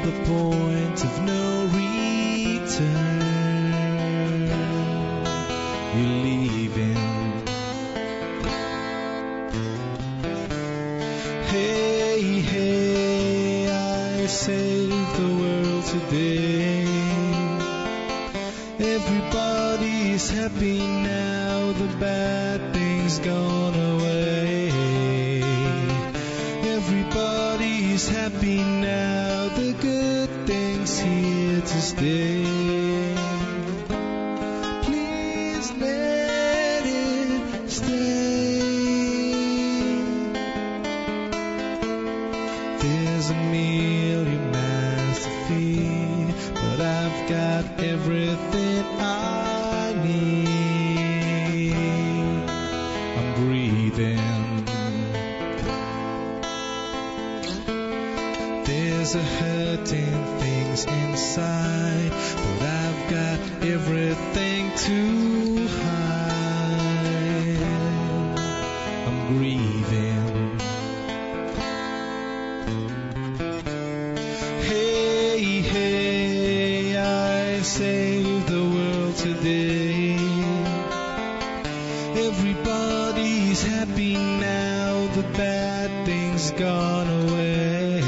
the point of no return. You're leaving. Hey, hey, I saved the world today. Everybody's happy now, the bad things gone away. Everybody's happy now, the good things here to stay. Please let it stay. There's a million miles to feed, but I've got everything I need. I'm breathing. There's a hurting things inside, but I've got everything to hide. I'm grieving. Hey, hey, I saved the world today. Everybody's happy now, the bad things gone away.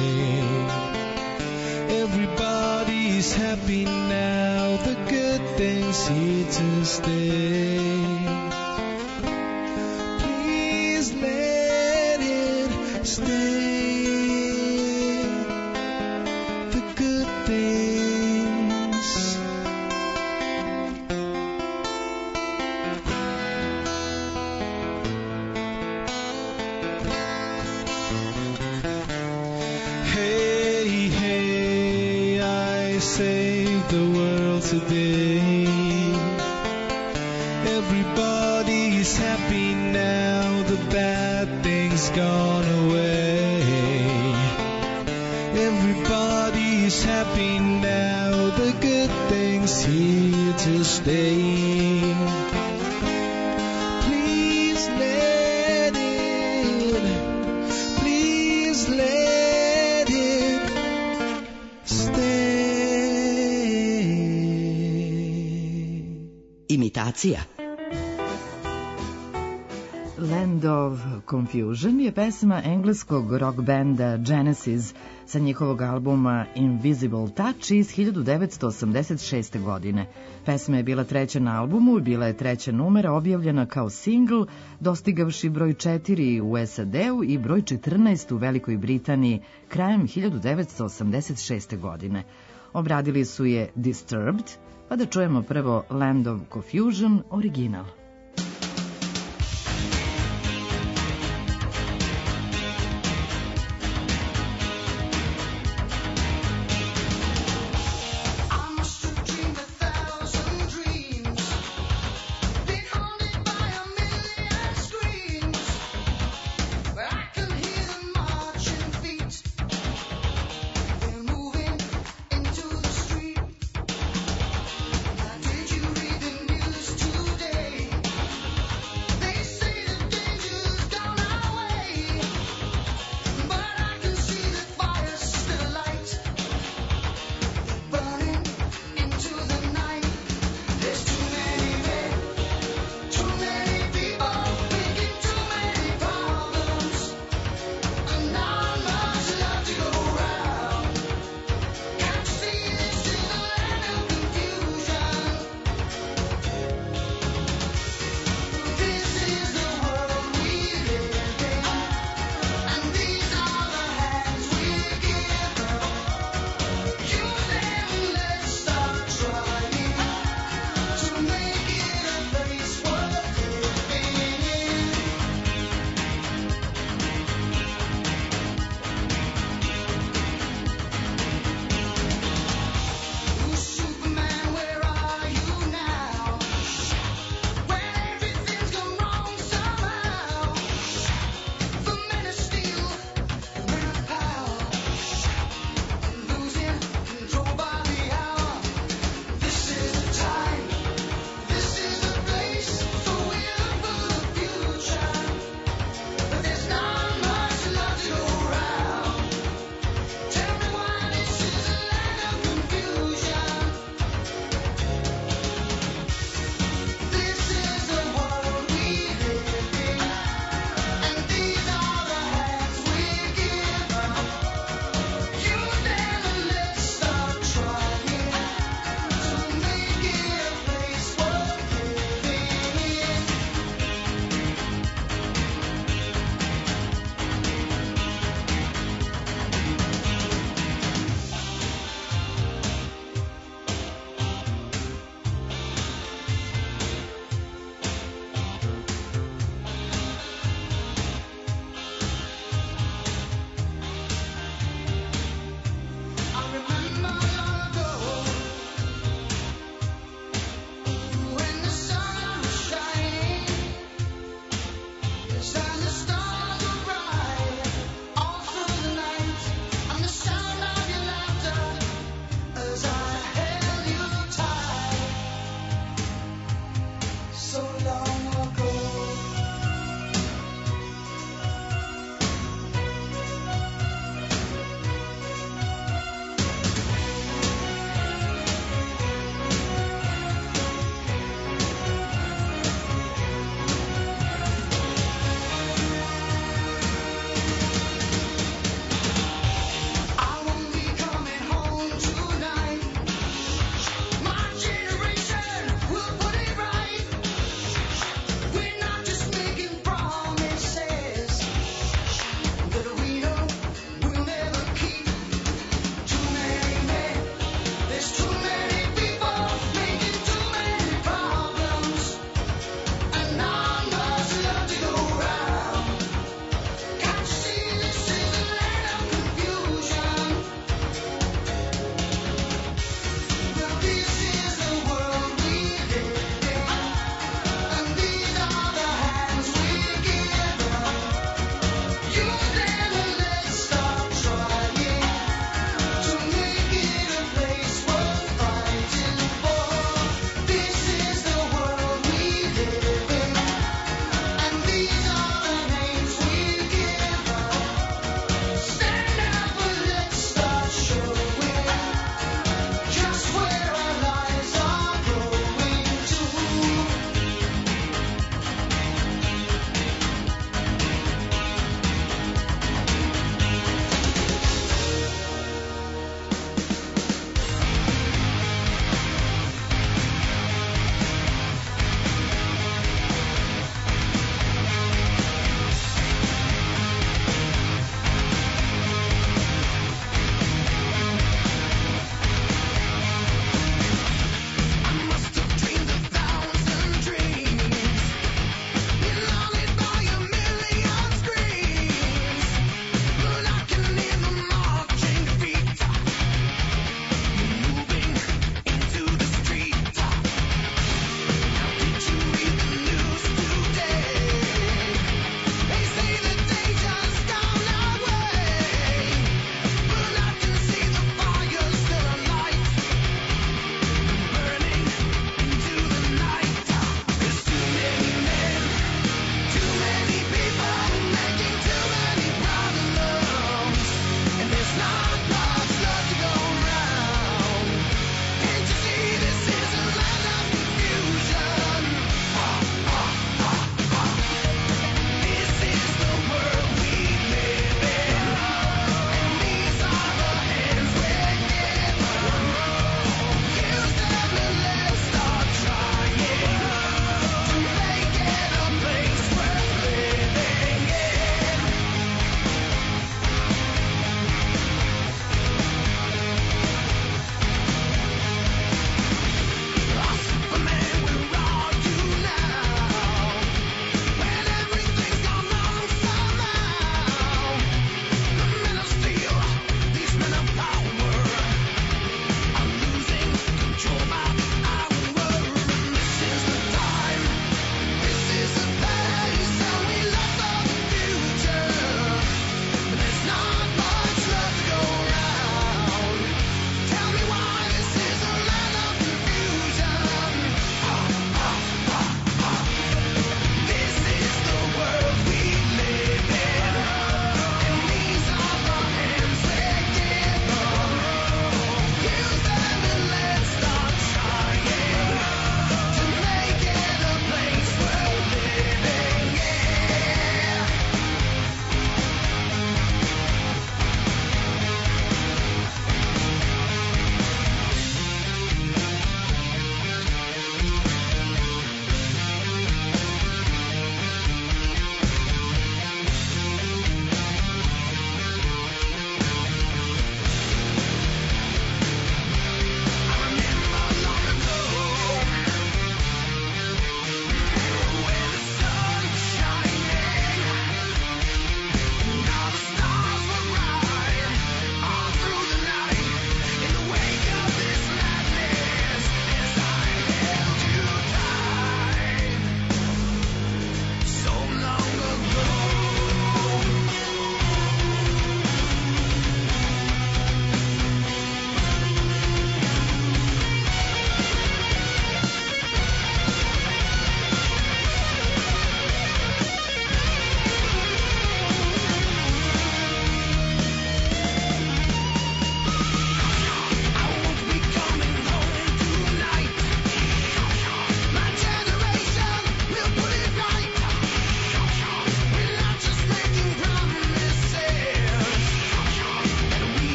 Everybody's happy now, the good things here to stay. Please let it stay. The good things. Hey, hey, I saved the world today. Everybody's happy now, the bad things gone away. Everybody's happy now, the good things here to stay. Please let it, please let it stay. Imitacija. Land of Confusion je pesma engleskog rock benda Genesis sa njihovog albuma Invisible Touch iz 1986. godine. Pesma je bila treća na albumu i bila je treća numera objavljena kao singl, dostigavši broj 4 u SAD-u i broj 14 u Velikoj Britaniji krajem 1986. godine. Obradili su je Disturbed, pa da čujemo prvo Land of Confusion original. Did you read the news today?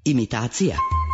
Imitacija.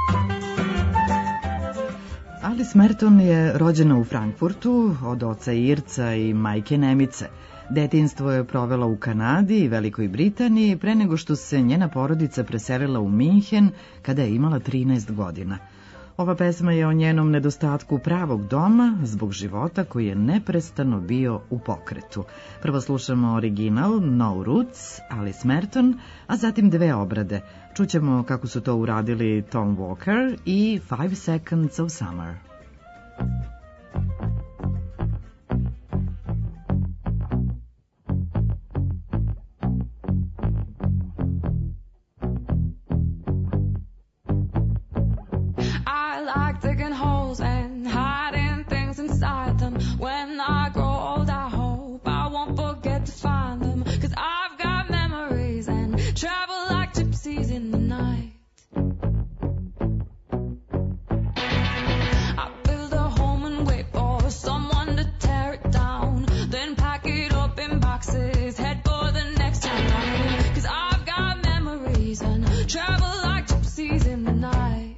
Alice Merton je rođena u Frankfurtu od oca Irca i majke Nemice. Detinjstvo je provela u Kanadi i Velikoj Britaniji pre nego što se njena porodica preselila u Minhen kada je imala 13 godina. Ova pesma je o njenom nedostatku pravog doma zbog života koji je neprestano bio u pokretu. Prvo slušamo original No Roots, Alice Merton, a zatim dve obrade. Čućemo kako su to uradili Tom Walker i 5 Seconds of Summer. I like digging holes and hiding things inside them. When I grow old, I hope I won't forget to find them. 'Cause I've got memories and travel like gypsies in the night. I build a home and wait for someone to tear it down. Then pack it up in boxes, head for the next town. 'Cause I've got memories and travel like gypsies in the night.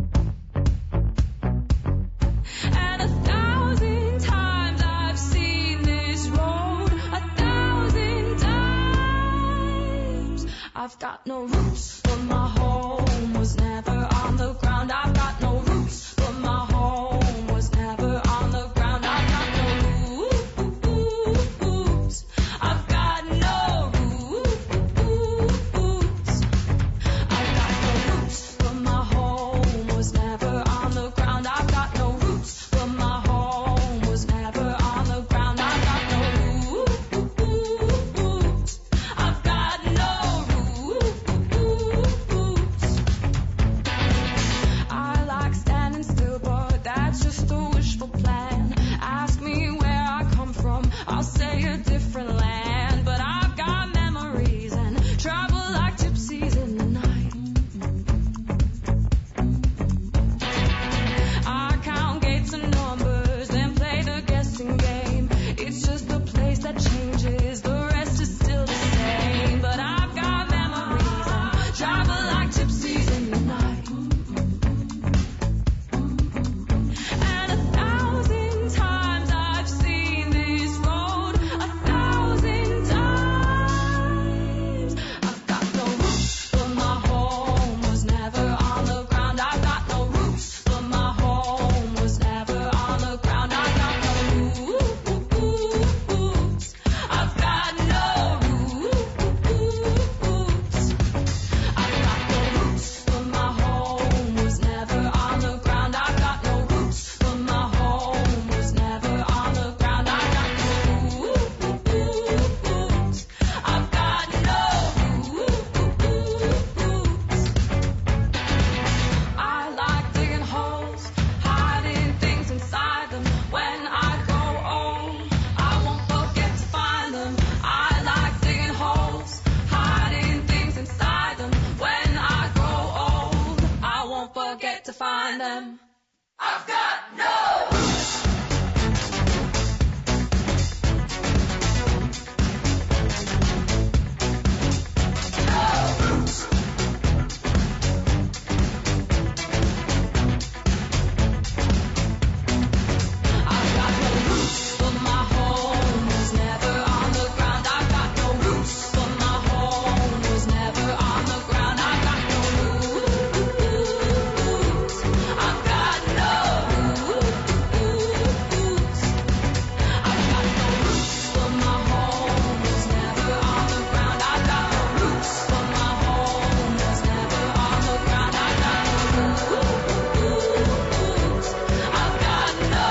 And 1,000 times I've seen this road, 1,000 times. I've got no roots, but my home was never on the ground. I've got no roots, but my home was never on the ground. I've got no roots. I've got no roots. I've got no roots, but my home was never on the ground. I've got no roots, but my home was never on the ground. I've got no roots. I've got no roots. I like standing still, but that's just a wishful plan. Ask me where I come from, I'll say a different land. But I've got memories and travel like gypsies in the night. I count gates and numbers, then play the guessing game. It's just the place that changes, the rest is still the same. But I've got memories and travel like gypsies in the night. And 1,000 times I've seen this road, 1,000 times. I've got no roots, but my home was never on the ground. I've got no roots, but my home was never on the ground. I've got no roots. I've got no roots. I've got no roots, but my home was never on the ground. I've got no roots, but my home was never on the ground. I've got no roots. I've got no roots. I like digging holes, hiding things inside them. When I grow old, I won't forget to find them. I like digging holes, hiding things inside them. When I grow old, I won't forget to find them. I've got no roots. No roots. I've got no roots, but my home was never on the ground. I've got no roots, but my home was never on the ground. I've got no roots. I've got no roots. I've got no roots, but my home was never on the ground. I've got no roots, but my home was never on the ground. I've got no roots. I've got no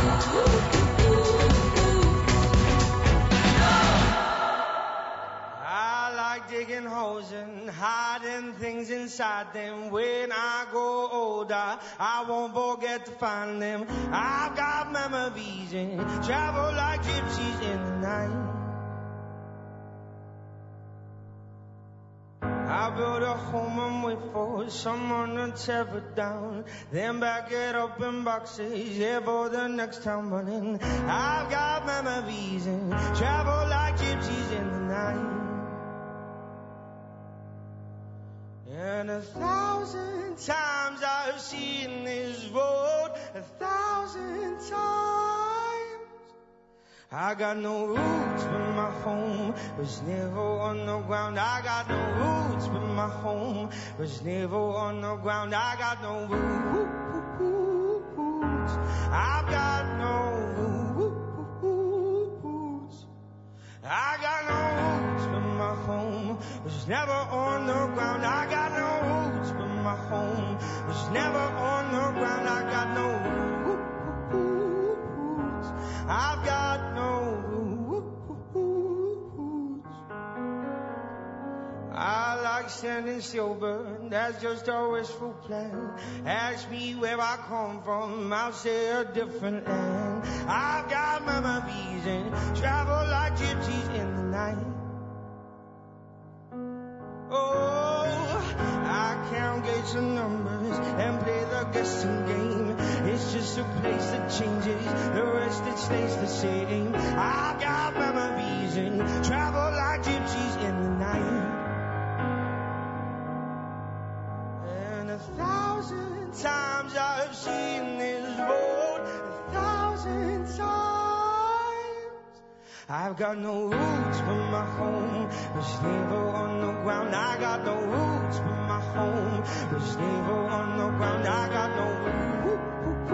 I like digging holes and hiding things inside them. When I grow older, I won't forget to find them. I've got memories and travel like gypsies in the night. I build a home and wait for someone to tear it down. Then back it up in boxes, yeah, for the next time running. I've got memories and travel like gypsies in the night. And 1,000 times I've seen this road, 1,000 times. I got no roots, but my home was never on the ground. I got no roots, but my home was never on the ground. I got no roots. I've got no roots. I got no roots, but my home was never on the ground. I got no roots, but my home was never on the ground. I got no roots. I've got no roots. I like standing still, but that's just a wishful plan. Ask me where I come from, I'll say a different land. I've got memories and travel like gypsies in the night. Oh, I count gates and numbers and play the guessing game. It's just a place that changes, the rest it stays the same. I've got memories and travel like gypsies in the night. And 1,000 times I've seen this road, 1,000 times. I've got no roots, but my home was never on the ground. I got no roots, but my home was never on the ground. I got no roots.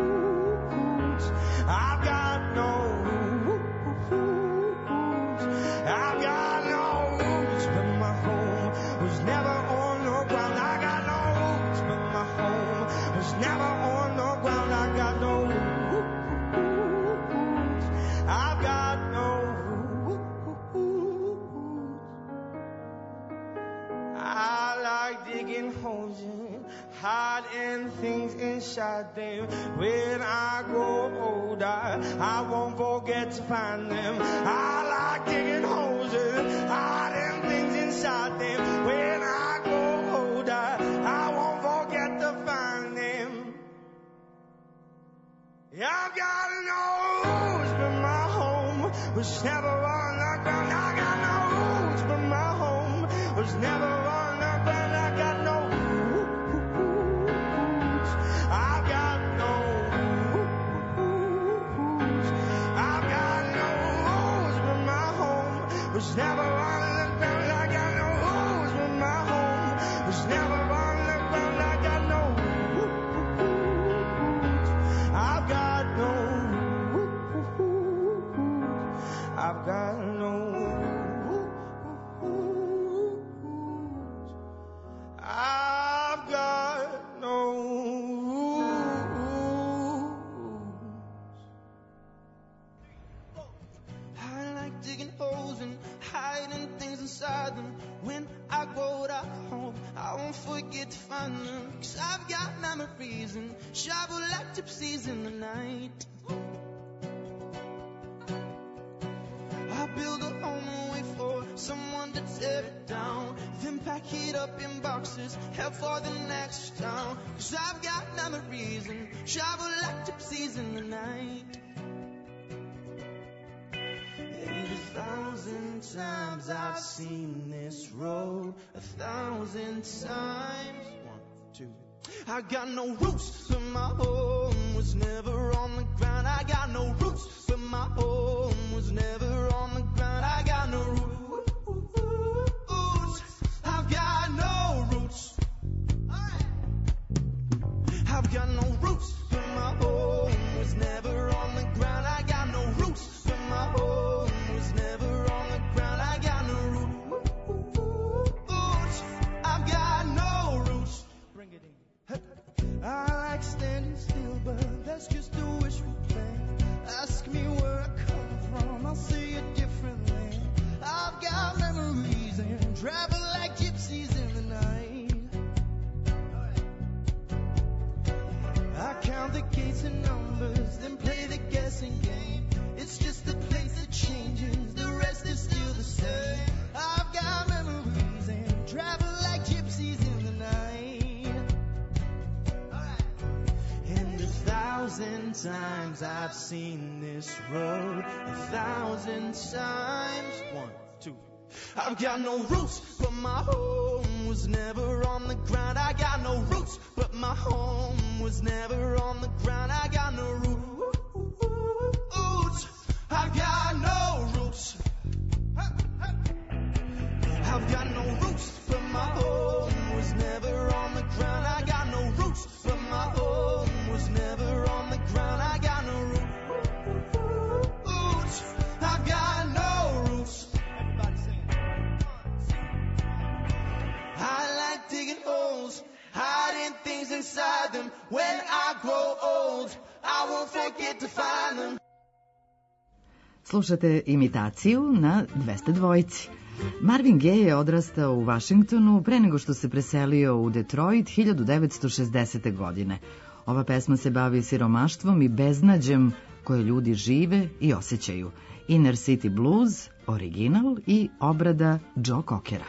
I've got no roots. I've got no roots, but my home was never on the ground. I got no roots, but my home was never on the ground. I got no roots. I've got no roots. I like digging holes in, hiding things inside them. When I grow older, I won't forget to find them. I like digging holes in, hiding things inside them. When I grow older, I won't forget to find them. I've got no roots, but my home was never on the ground. I got no roots, but my home was never on the ground. I got no roots. I've got no roots. I've got no roots, but my home was never on the ground. I got no roots, but my home was never on the ground. I got no roots. I've got no roots. I've got no roots. I've got no roots. I like digging holes and hiding things inside them. When I grow up home, I won't forget to find them. 'Cause I've got memories and travel like gypsies in the night. I build a home and wait for someone to tear it down, then pack it up in boxes, head for the next town. 'Cause I've got memories and travel like gypsies in the night. And 1,000 times I've seen this road, 1,000 times. 1, 2. I got no roots, but my home was never on the ground. I got no roots, but my home was never on the ground. I got no roots. I've got no roots. I've got no roots, but my home was never on the ground. I got no roots, but my home was never on the ground. I got no roots. I've got no roots. Bring it in. I like standing still, but that's just a wishful plan. Ask me where I come from, I'll see a different land. I've got memories and travel like gypsies in the night. I count the gates and numbers, then play the guessing game. It's just the place that changes, the rest is still the same. I've got memories and travel like gypsies in the night. And 1,000 times I've seen this road, 1,000 times. 1, 2. I've got no roots, but my home was was never on the ground. I got no roots, but my home was never on the ground. I got no roots. I got no roots. I've got no roots, but my home was never on the ground. I got no roots, but my home was never on the ground. I got no roots. I've got no roots. Everybody sing it. I like digging holes, hiding things inside them. When I grow old, I won't forget to find them. Slušate imitaciju na 202. Marvin Gaye je odrastao u Vašingtonu pre nego što se preselio u Detroit 1960. godine. Ova pesma se bavi siromaštvom i beznađem koje ljudi žive i osjećaju. Inner City Blues, original i obrada Joe Cockera.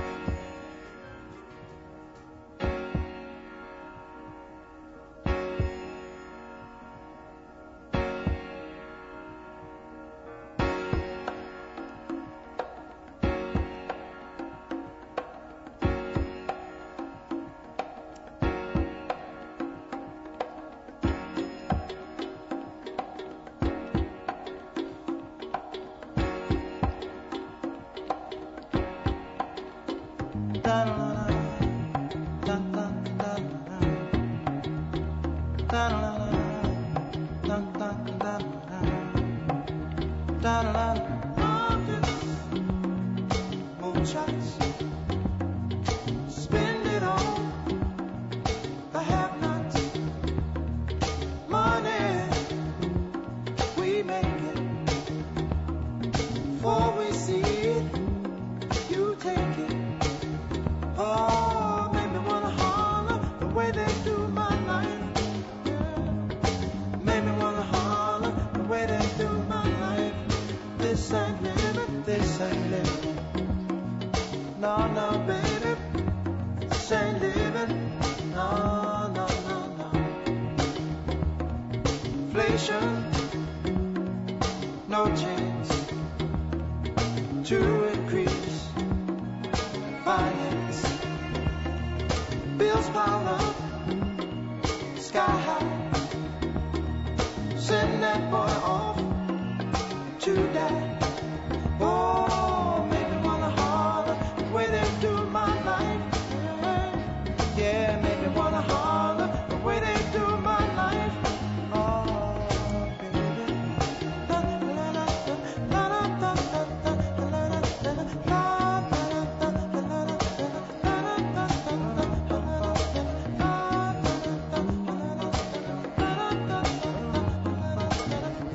Spend it all, the have-nots, money, we make it, before we see it, you take it. Oh, make me wanna holler the way they do my life. Yeah. Make me wanna holler the way they do my life. This ain't living, this ain't living. No, no, baby, this ain't living. No, no, no, no. Inflation, no chance to increase finance. Bills pile up, sky high. Send that boy off to die. Oh, make me wanna holler the way they do my life. Yeah, make me wanna holler the way they do my life. Oh, baby. La la la la la la la la la la la.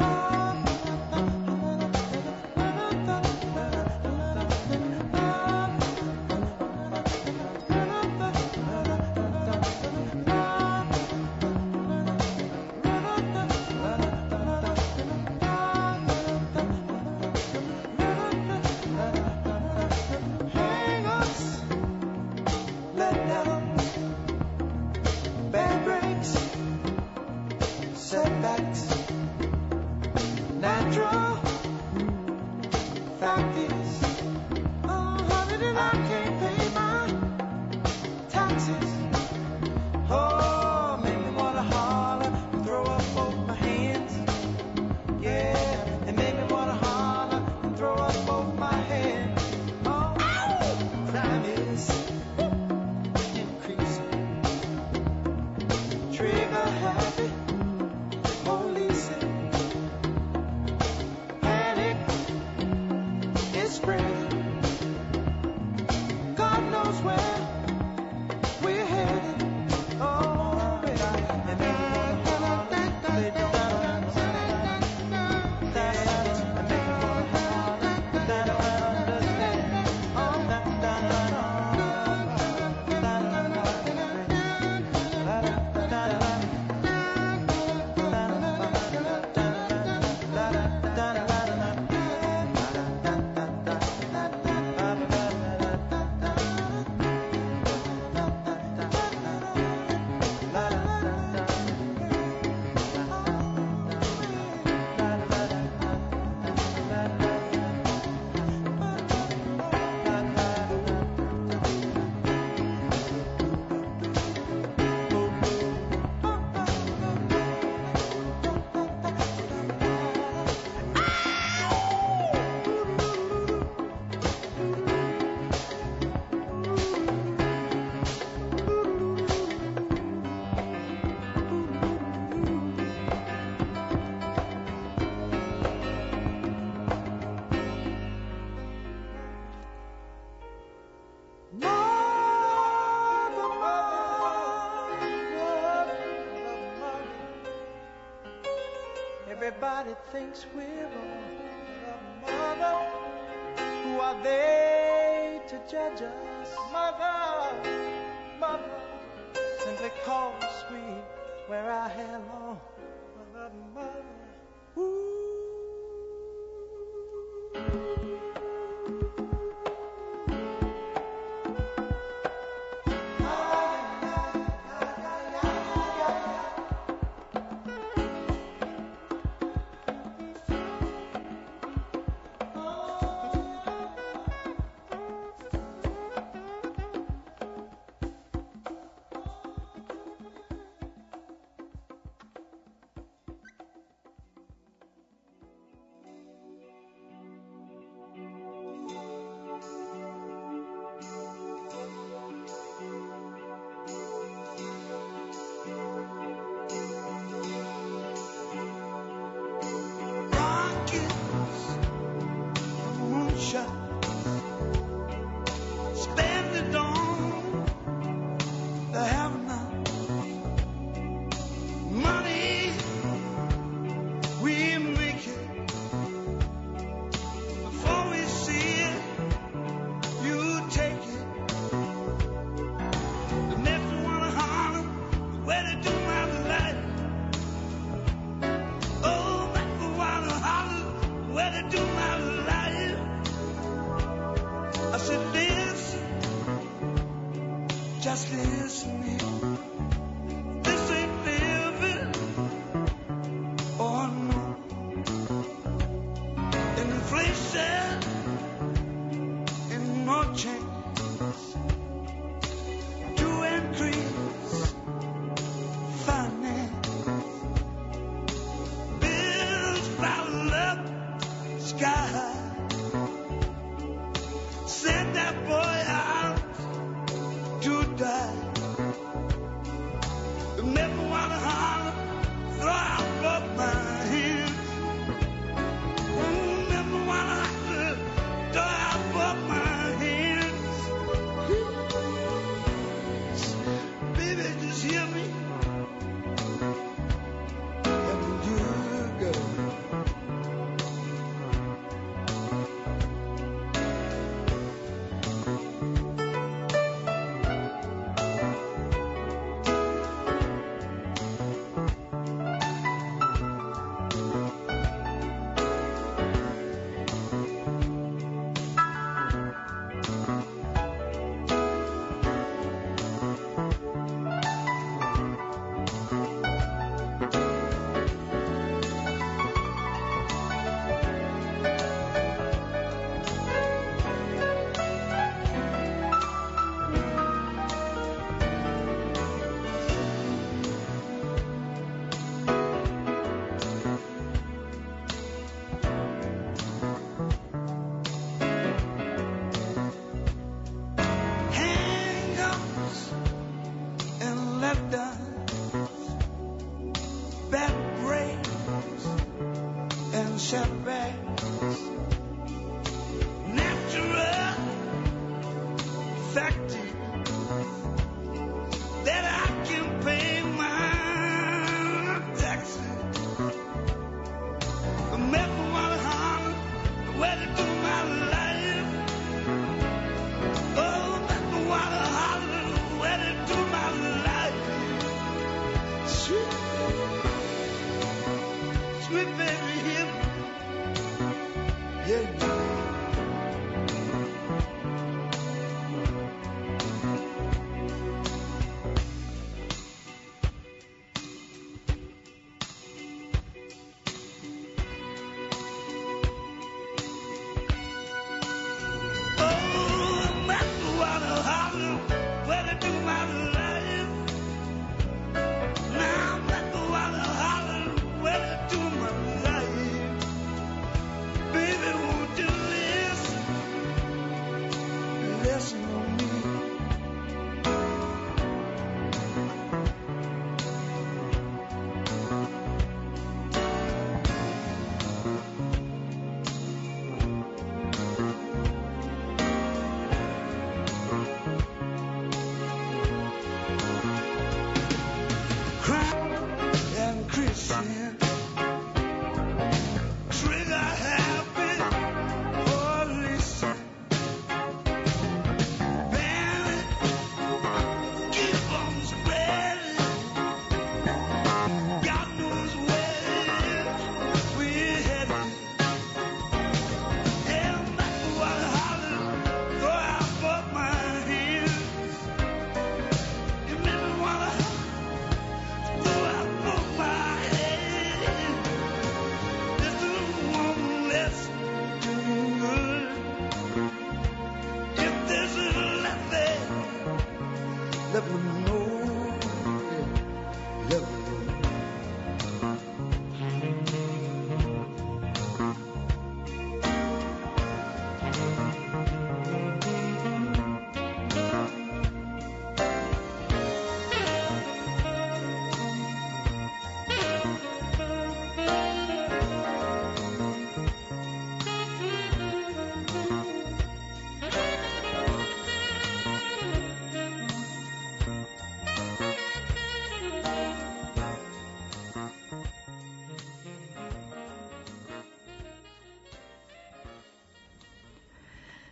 Everybody thinks we're wrong. But mother, who are they to judge us? Mother, simply cause we wear our hair long. Mother, ooh.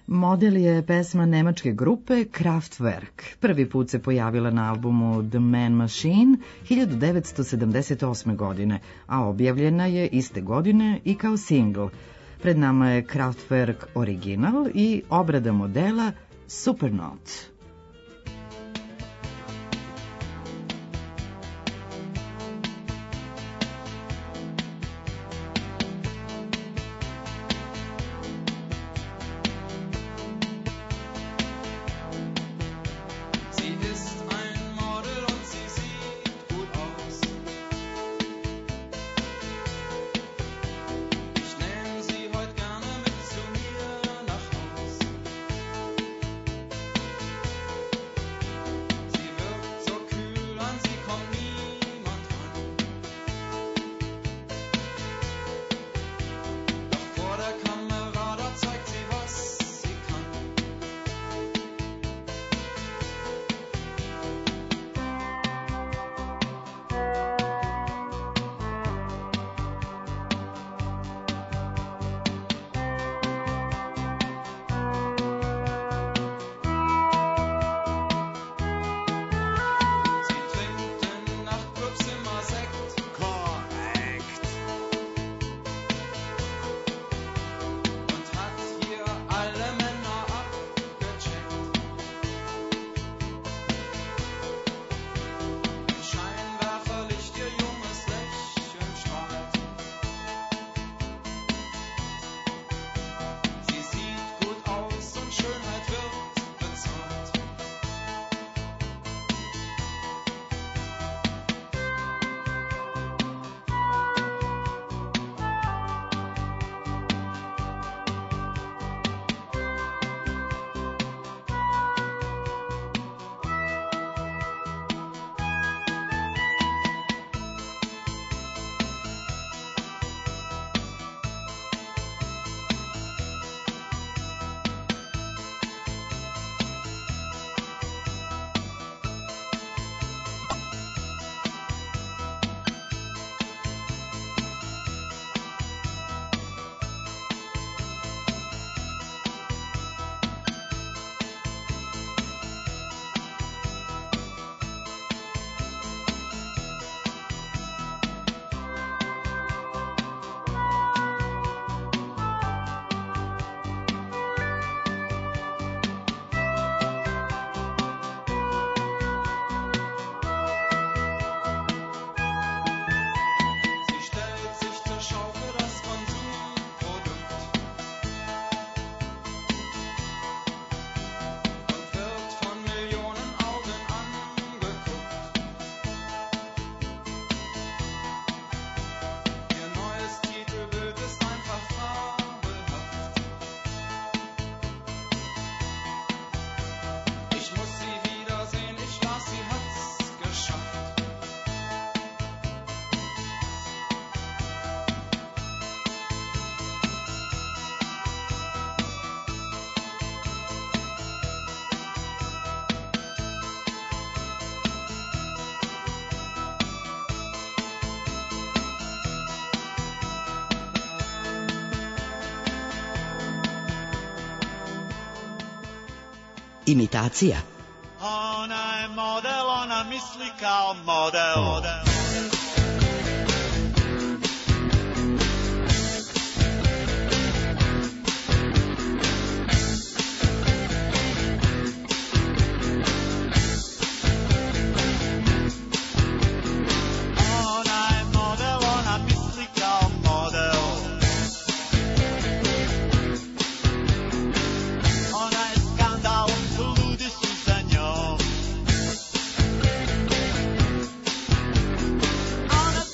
Model je pesma nemačke grupe Kraftwerk. Prvi put se pojavila na albumu The Man Machine 1978. godine, a objavljena je iste godine i kao singl. Pred nama je Kraftwerk original i obrada modela Supernaut. Imitacija. Ona je model, ona misli kao model. Ona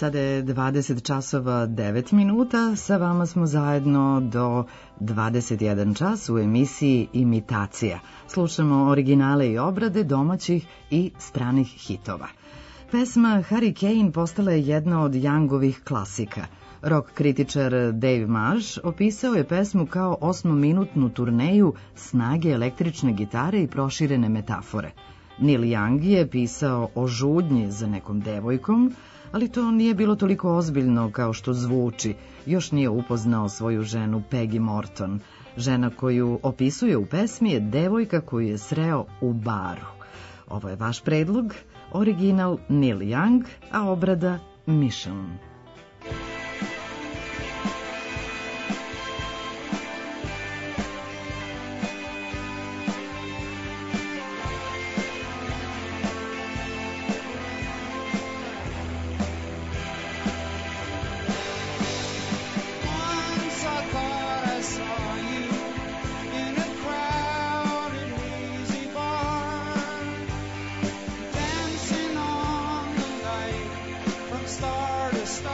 Sada je 20 časova 9 minuta, sa vama smo zajedno do 21 čas u emisiji Imitacija. Slušamo originale i obrade domaćih i stranih hitova. Pesma Hurricane postala je jedna od Youngovih klasika. Rock kritičar Dave Marsh opisao je pesmu kao 8-minutnu turneju snage električne gitare i proširene metafore. Neil Young je pisao o žudnji za nekom devojkom, ali to nije bilo toliko ozbiljno kao što zvuči. Još nije upoznao svoju ženu Peggy Morton. Žena koju opisuje u pesmi je devojka koju je sreo u baru. Ovo je vaš predlog, original Neil Young, a obrada Mission. Start to start.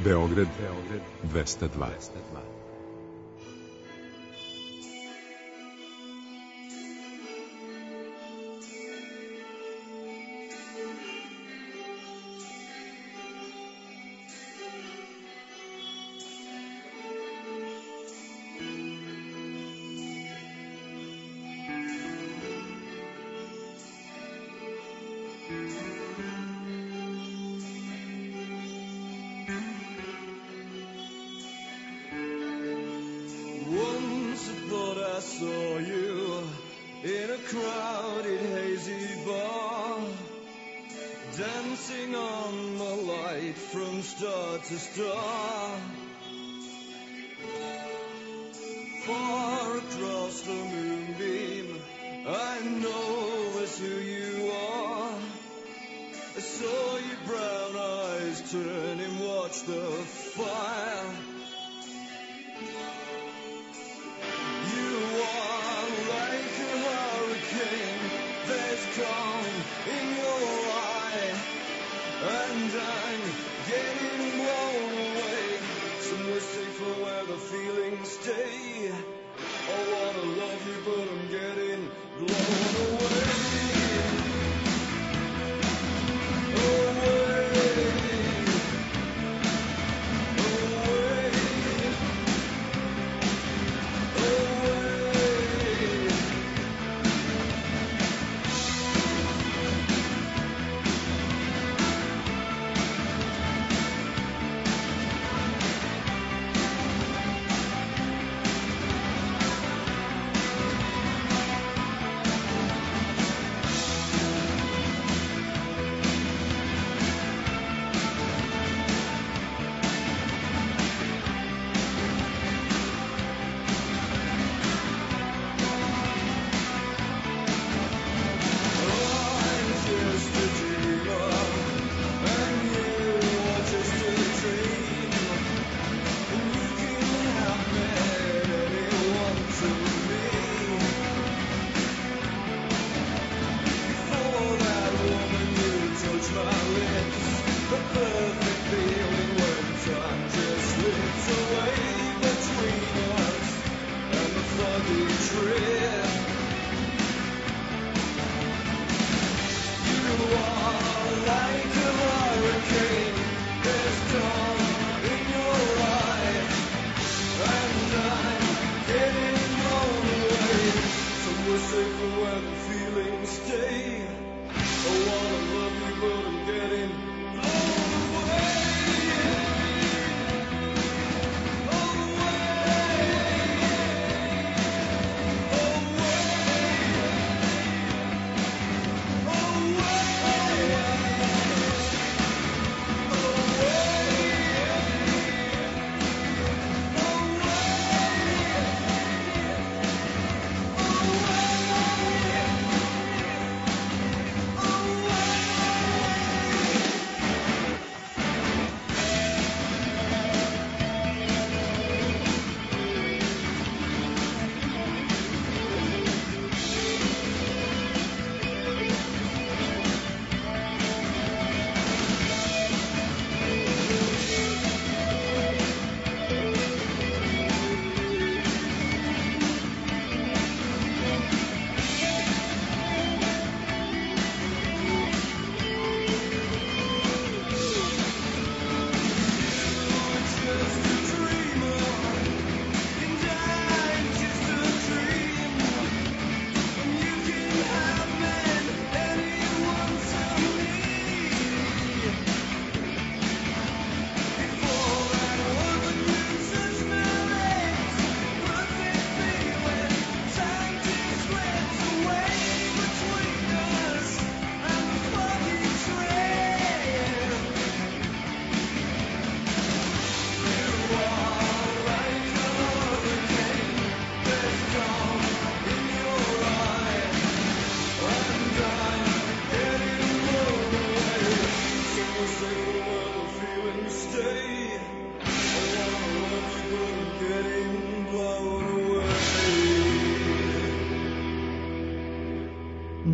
Beograd 202. Once I thought I saw you in a crowded, hazy bar, dancing on the light from star to star. Far across the moonbeam, I know it's who you are. I saw your brown eyes turn and watch the fire. You are like a hurricane, there's calm in your eye, and I'm getting blown away, somewhere safer where the feelings stay. I wanna love you, but I'm getting blown away.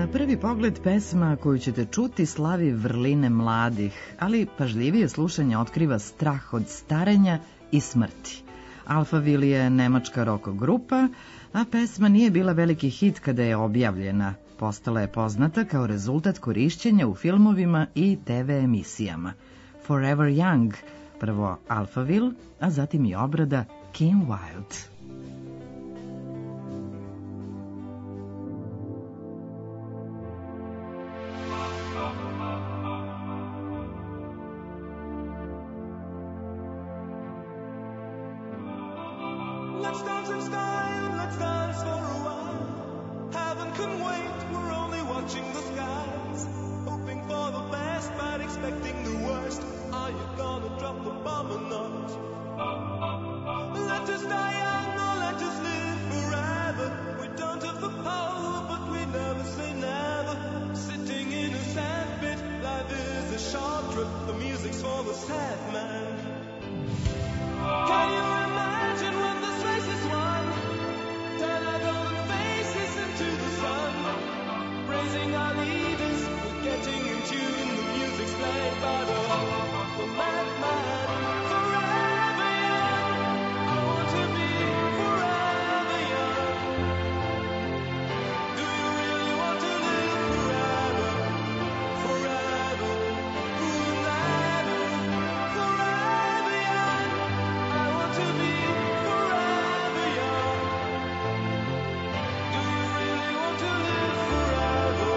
Na prvi pogled pesma koju ćete čuti slavi vrline mladih, ali pažljivije slušanje otkriva strah od starenja i smrti. Alphaville je nemačka rock grupa, a pesma nije bila veliki hit kada je objavljena. Postala je poznata kao rezultat korišćenja u filmovima i TV emisijama. Forever Young, prvo Alphaville, a zatim i obrada Kim Wilde. Let's dance in style, let's dance for a while. Heaven can wait, we're only watching the skies. Hoping for the best, but expecting the worst. Are you gonna drop the bomb or not? Let us die young or let us live forever. We don't have the power, but we never say never. Sitting in a sandpit, life is a short trip. The music's for the sad man. Can you imagine when this race is won? Turn our golden faces into the sun. Praising our leaders, we're getting in tune. The music's played by the madman. Forever young, I want to be forever young. Do you really want to live forever? Forever, forever, forever young. I want to be forever young. Do you really want to live forever?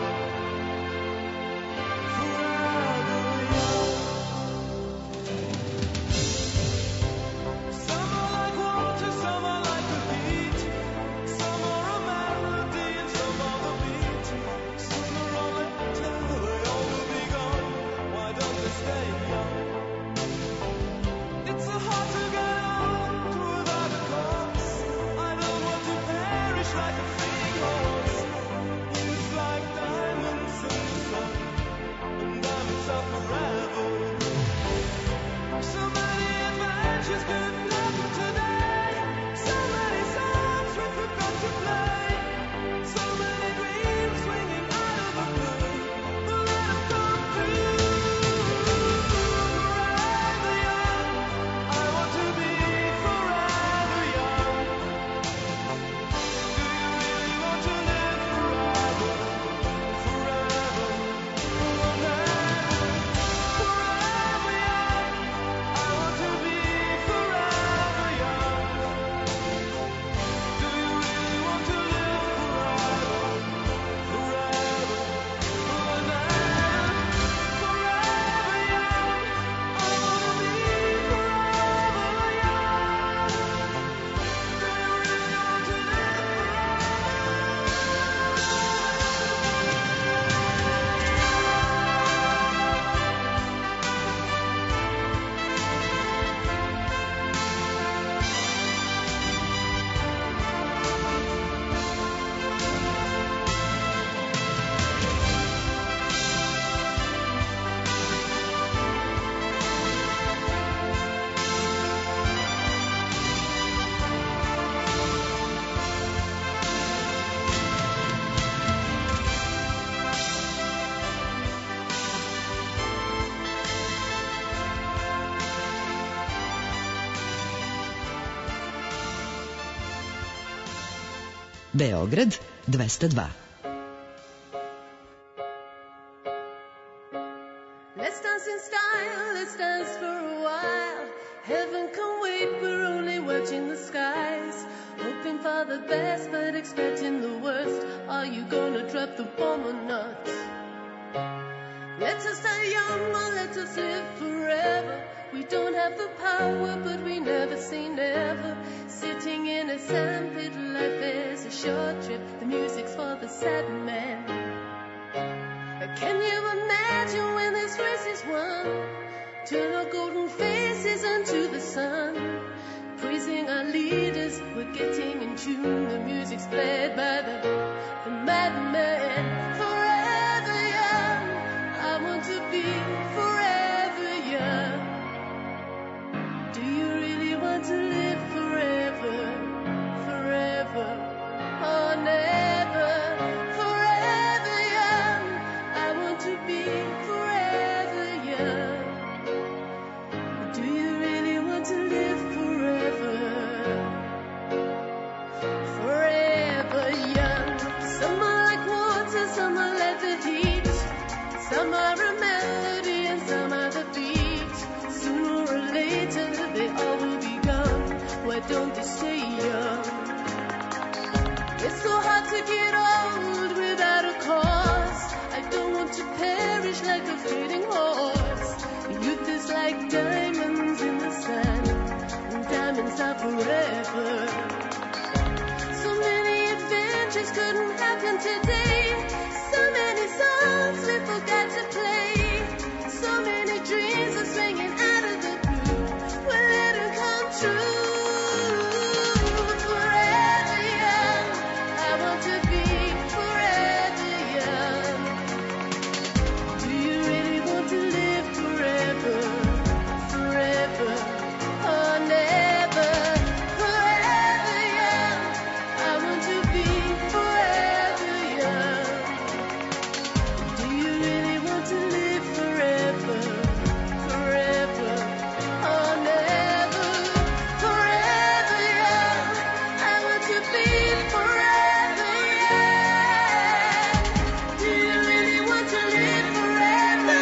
Forever young. Some are like water, some are like the heat. Some are a melody and some are the beat. Sooner or later they all will be gone. Why don't they stay young? It's so hard to get old without a corpse. I don't want to perish like a fleeing horse. Youth like diamonds in the sun, and diamonds are forever. So many adventures could happen today. So many songs we forgot to play. So many dreams swinging out of the blue. But let them come true. Forever young, I want to be forever young. Do you really want to live forever? Forever, forever, forever young. I want to be forever young. Do you really want to live forever? Forever, forever, forever young. I want to be forever young. Do you really want to live Beograd 202. Let's dance in style, let's dance for a while. Heaven can wait, we're only watching the skies. Hoping for the best, but expecting the worst. Are you gonna drop the bomb or not? Let us die young or let us live forever. We don't have the power, but we never say never. Sitting in a sandpit, life is a short trip. The music's for the sad man. Can you imagine when this race is won? Turn our golden faces into the sun. Praising our leaders, we're getting in tune. The music's played by the madman. Forever young, I want to be forever young. Do you really want to live forever? Forever or never? Forever why don't they stay young? It's so hard to get old without a cause. I don't want to perish like a fading horse. Youth is like diamonds in the sand, and diamonds are forever. So many adventures couldn't happen today. So many songs we forgot to play. So many dreams are swinging out of the blue. We'll let them come true. Forever young, I want to be forever young. Do you really want to live forever? Forever or never? Forever young, I want to be forever young. Do you really want to live forever? Forever or never? Forever young, I want to be forever young. Do you really want to live forever?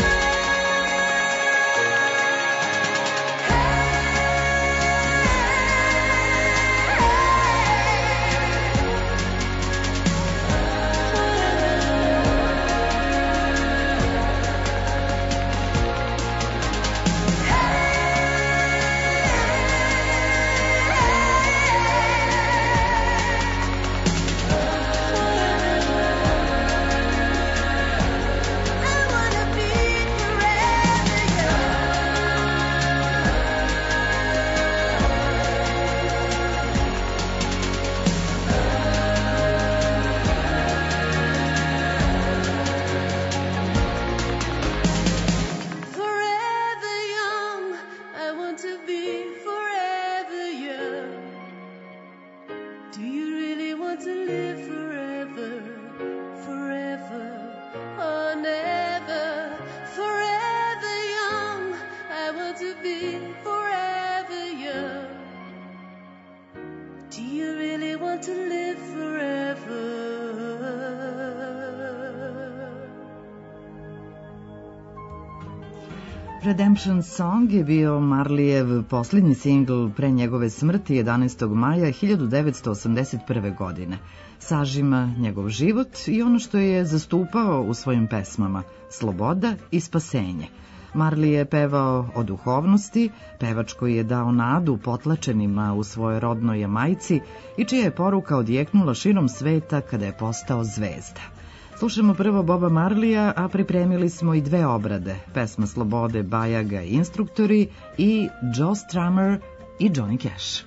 Forever young, I want to be forever young. Do you really want to live forever? Forever or never? Forever young, I want to be forever young. Do you really want to live forever? Redemption Song je bio Marlijev posljednji singl pre njegove smrti 11. maja 1981. godine. Sažima njegov život i ono što je zastupao u svojim pesmama, sloboda i spasenje. Marley je pevao o duhovnosti, pevač koji je dao nadu potlačenima u svojoj rodnoj Jamajci i čija je poruka odjeknula širom sveta kada je postao zvezda. Slušamo prvo Boba Marleya, a pripremili smo i dve obrade, pesma Slobode, Bajaga i Instruktori i Joe Strummer i Johnny Cash.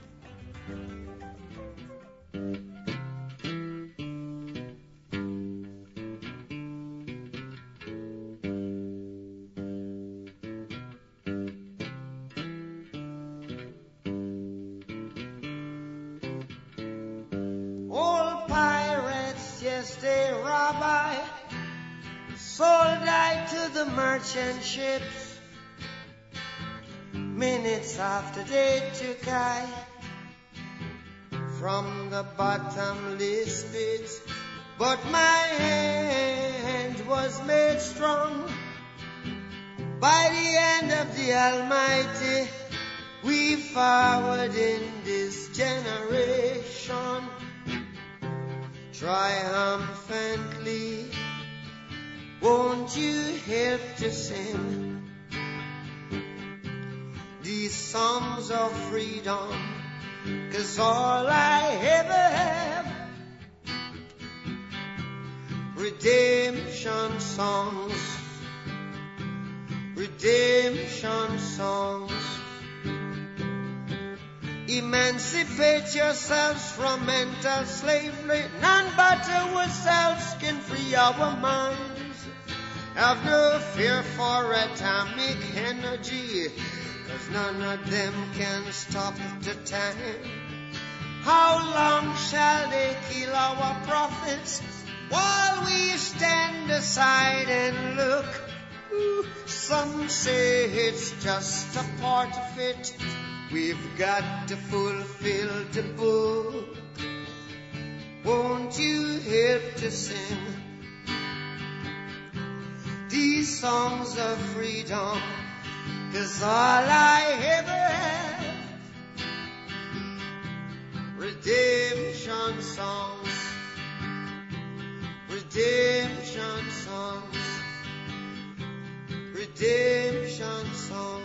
Old pirates, yes, they rob I, sold I to the merchant ships. Minutes after they took I from the bottomless pit, but my hand was made strong by the hand of the Almighty. We forward in this generation triumphantly. Won't you help to sing these songs of freedom? 'Cause all I ever have, redemption songs, redemption songs. Emancipate yourselves from mental slavery. None but ourselves can free our minds. Have no fear for atomic energy, 'cause none of them can stop the time. How long shall they kill our prophets while we stand aside and look? Some say it's just a part of it. We've got to fulfill the book. Won't you help to sing these songs of freedom? 'Cause all I ever have, redemption songs, redemption songs, redemption songs.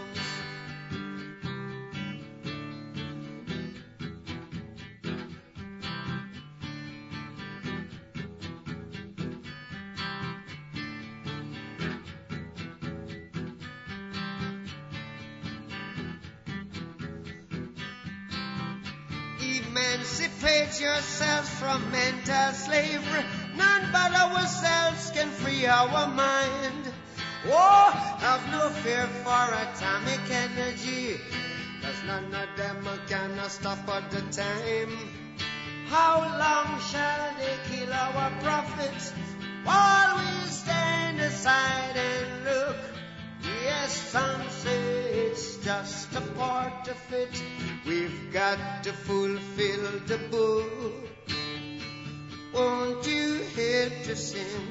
Emancipate yourselves from mental slavery. None but ourselves can free our mind. Oh, have no fear for atomic energy, 'cause none of them can stop at the time. How long shall they kill our prophets while we stand aside and look? Yes, some say it's just a part of it. We've got to fulfill the book. Won't you help to sing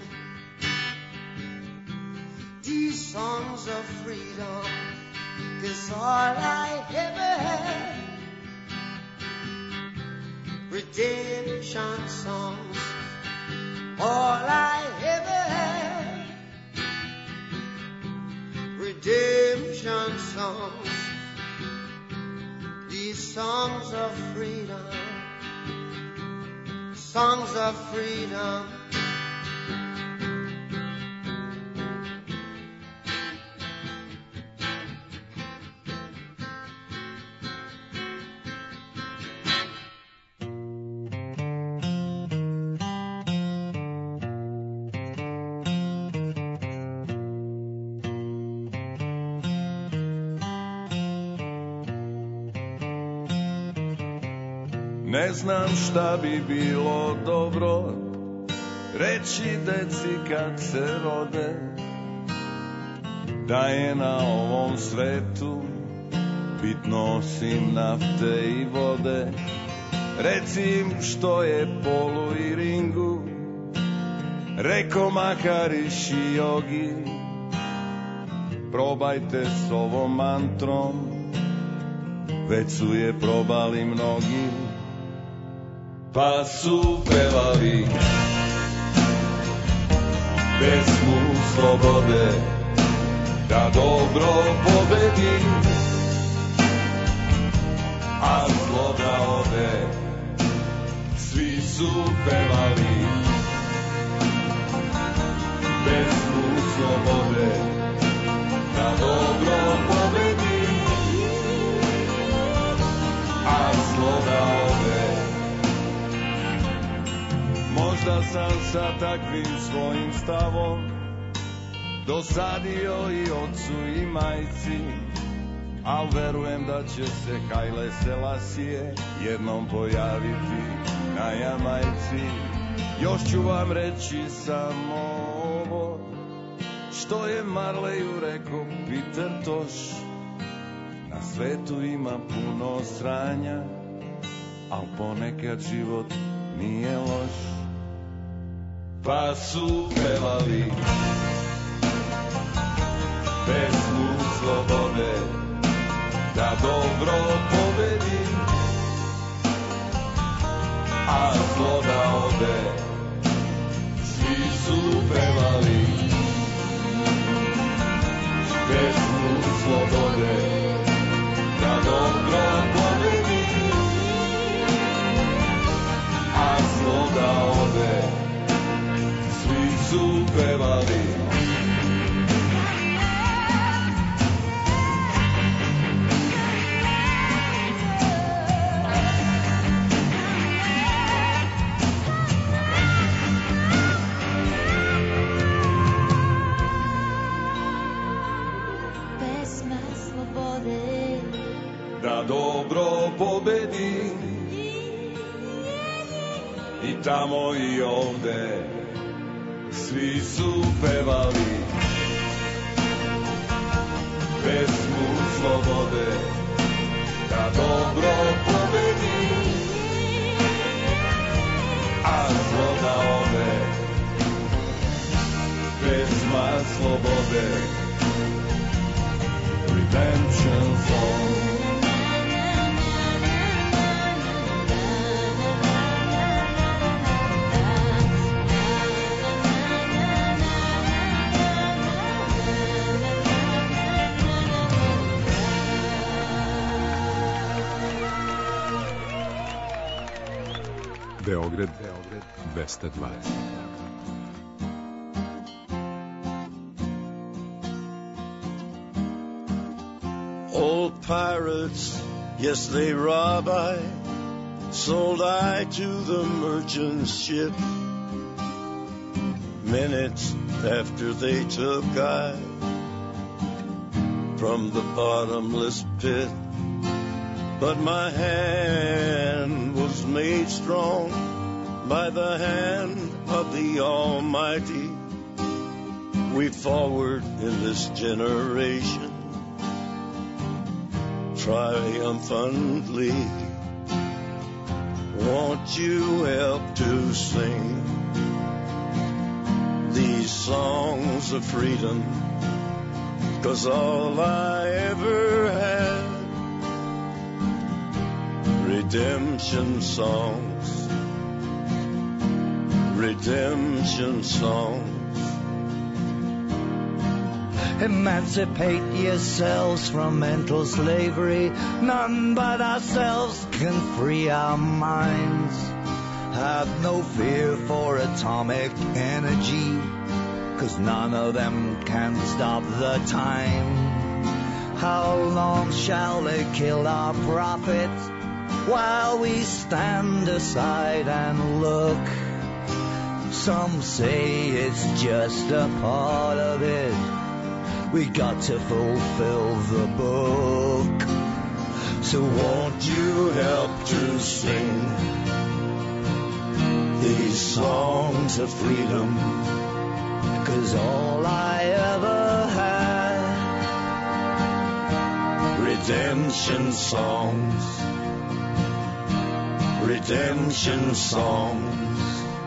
these songs of freedom? 'Cause all I ever had, redemption songs. All I ever had, redemption songs. These songs of freedom, songs of freedom. Ne znam šta bi bilo dobro reći deci kad se rode, da je na ovom svetu bitno osim nafte i vode. Reci im što je polu i ringu, reko Maharishi Yogi. Probajte s ovom mantrom, već su je probali mnogi. Pa su pevali pesmu slobode, da dobro pobedi, a zlo da ode. Svi su pevali pesmu slobode, da dobro pobedi, a zlo da ode. Možda sam sa takvim svojim stavom dosadio i ocu i majci, al verujem da će se Haile Selassie jednom pojaviti na Jamajci. Još ću vam reći samo ovo što je Marleyu rekao Peter Tosh: na svetu ima puno sranja, al ponekad život nije loš. Pa su pevali pesmu slobode, da dobro pobedi, a zlo da ode. Svi su pevali pesmu slobode, da dobro pobedi, a zlo da ode. Svi su pevali pesma slobode, da dobro pobedi, i tamo i ovde. Svi su pevali pesmu slobode, da dobro pobedi, a zlo da ode. Pesma slobode, redemption song. Beograd 220. Old pirates, yes, they rob I, sold I to the merchant ship. Minutes after they took I from the bottomless pit. But my hand was made strong by the hand of the Almighty. We forward in this generation triumphantly. Won't you help to sing these songs of freedom? 'Cause all I ever had, redemption songs, redemption songs. Emancipate yourselves from mental slavery. None but ourselves can free our minds. Have no fear for atomic energy, 'cause none of them can stop the time. How long shall they kill our prophets while we stand aside and look? Some say it's just a part of it. We got to fulfill the book. So won't you help to sing these songs of freedom? 'Cause all I ever had, redemption songs, redemption songs,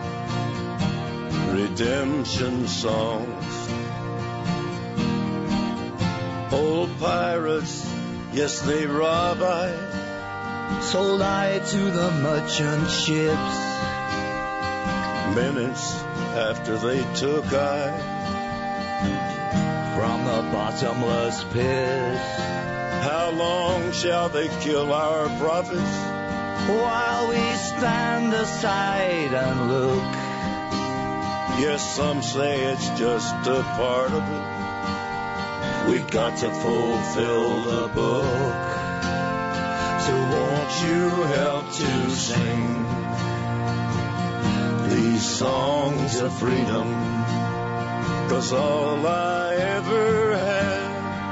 redemption songs. Old pirates, yes, they rob I, sold I to the merchant ships. Minutes after they took I from the bottomless pit. How long shall they kill our prophets while we stand aside and look? Yes, some say it's just a part of it. We got to fulfill the book. So won't you help to sing these songs of freedom? 'Cause all I ever had,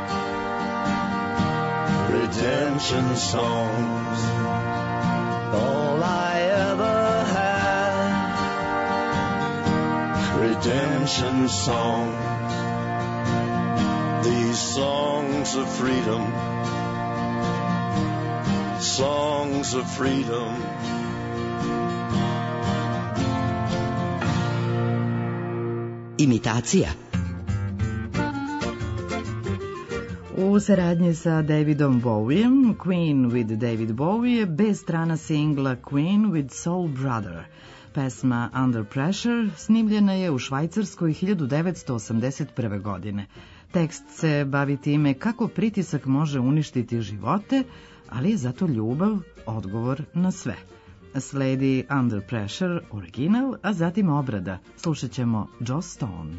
redemption songs. All I ever had, redemption songs. These songs of freedom, songs of freedom. Imitacija. U saradnji sa Davidom Bowiem, Queen with David Bowie je B strana singla Queen with Soul Brother. Pesma Under Pressure snimljena je u Švajcarskoj 1981. godine. Tekst se bavi time kako pritisak može uništiti živote, ali je zato ljubav odgovor na sve. Sledi Under Pressure original, a zatim obrada. Slušat ćemo Joss Stone.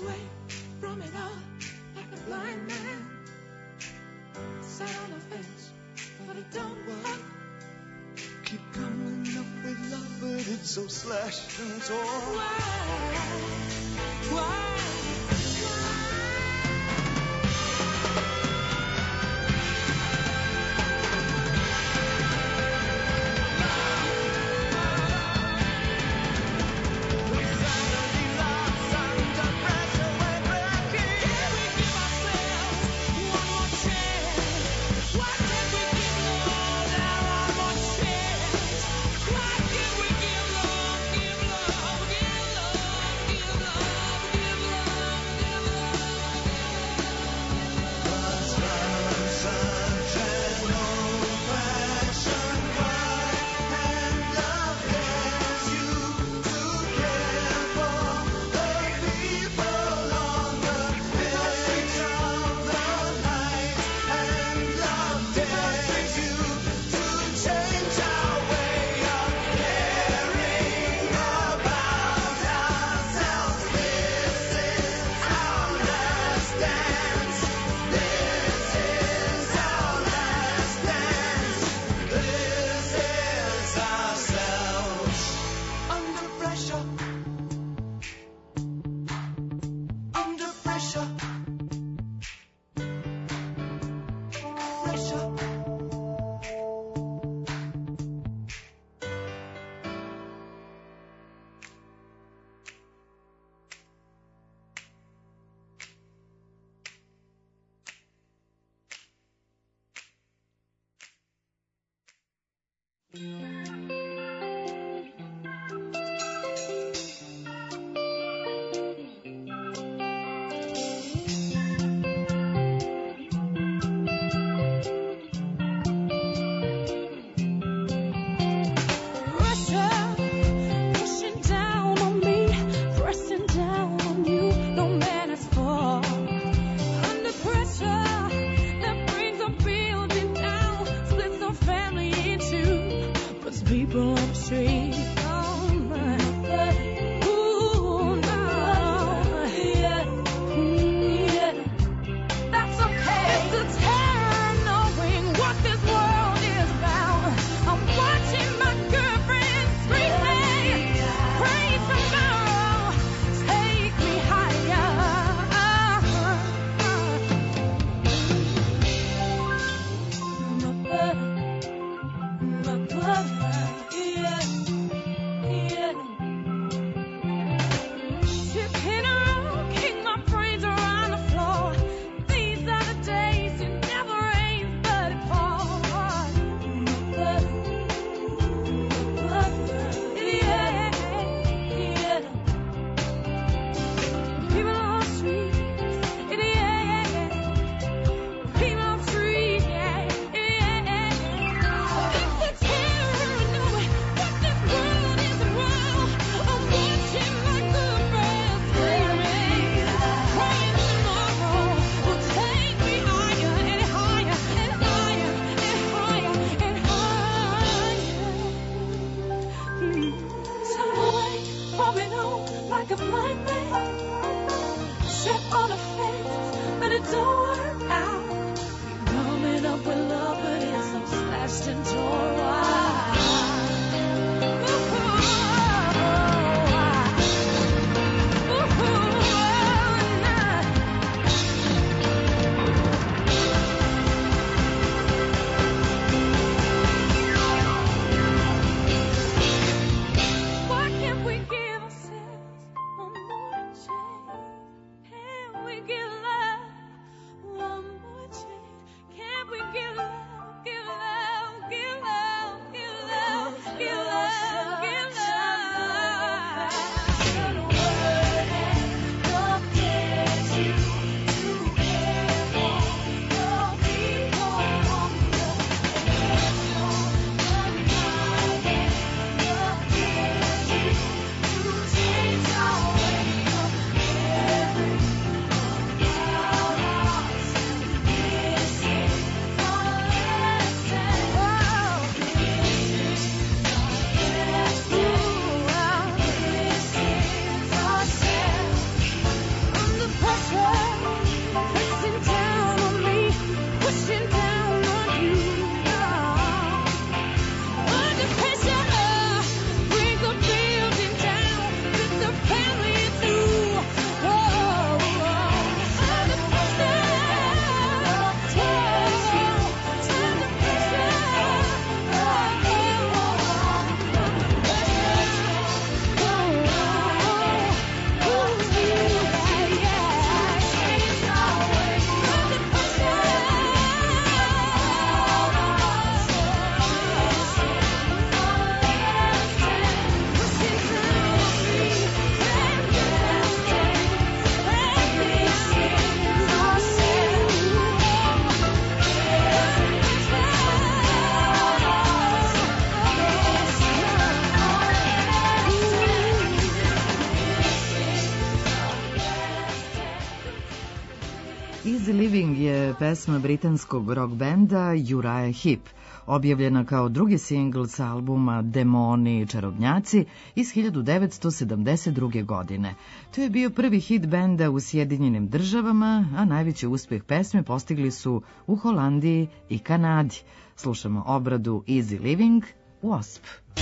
away from it all like a blind man. Sat on the fence, but it don't work. Keep coming up with love, but it's so slashed and torn. Why? Give love, Easy Living je pesma britanskog rock benda Uriah Heep, objavljena kao drugi singl sa albuma Demoni i čarobnjaci iz 1972. godine. To je bio prvi hit benda u Sjedinjenim državama, a najveći uspeh pesme postigli su u Holandiji i Kanadi. Slušamo obradu Easy Living, Wasp.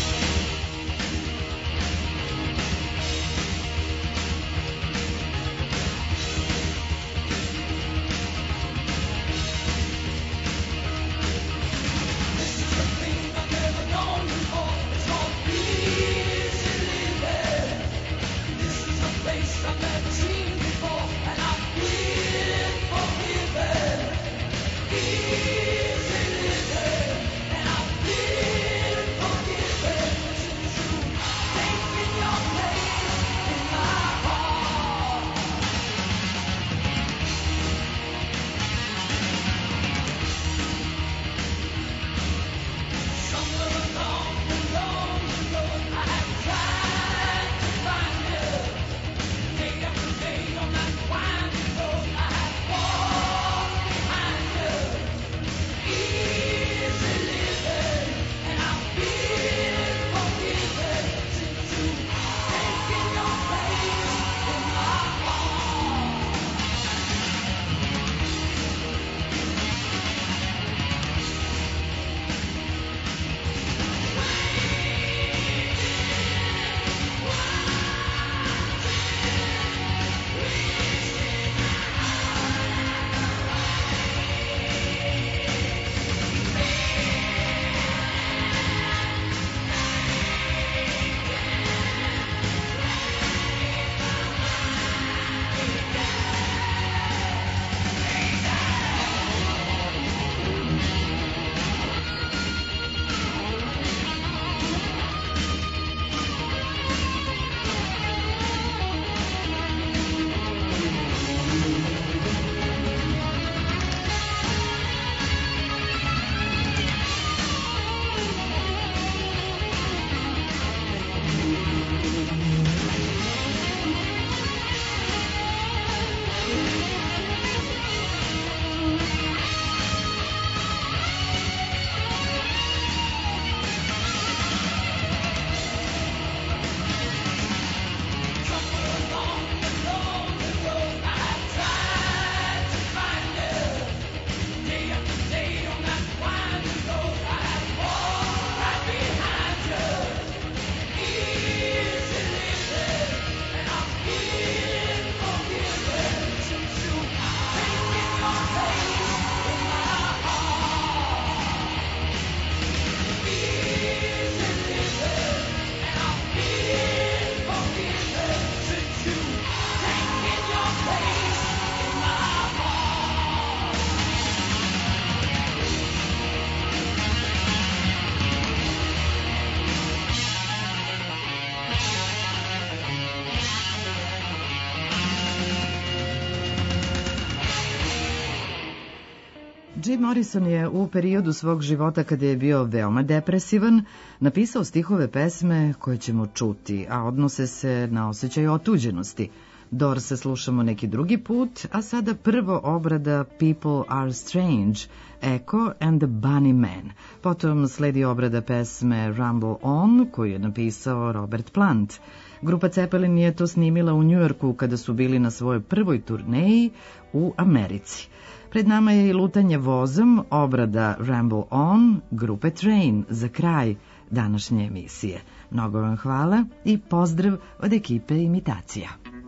Jim Morrison je u periodu svog života kada je bio veoma depresivan napisao stihove pesme koje ćemo čuti, a odnose se na osjećaj otuđenosti. Dorse slušamo neki drugi put, a sada prvo obrada People Are Strange, Echo and the Bunny Man. Potom sledi obrada pesme Rumble On, koju je napisao Robert Plant. Grupa Zeppelin je to snimila u Njujorku kada su bili na svojoj prvoj turneji u Americi. Pred nama je i lutanje vozom, obrada Ramble On, grupe Train za kraj današnje emisije. Mnogo vam hvala i pozdrav od ekipe Imitacija.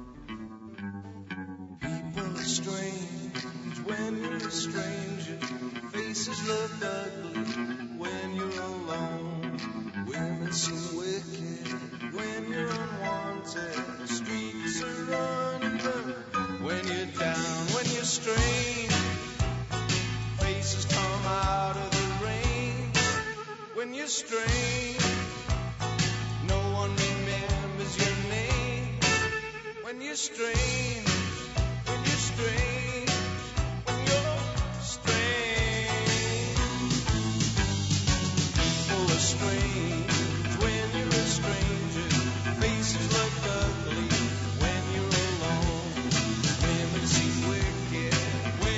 When you're strange, no one remembers your name. When you're strange, when you're strange, when you're strange. People are strange when you're a stranger. Faces look ugly when you're alone. Women seem wicked when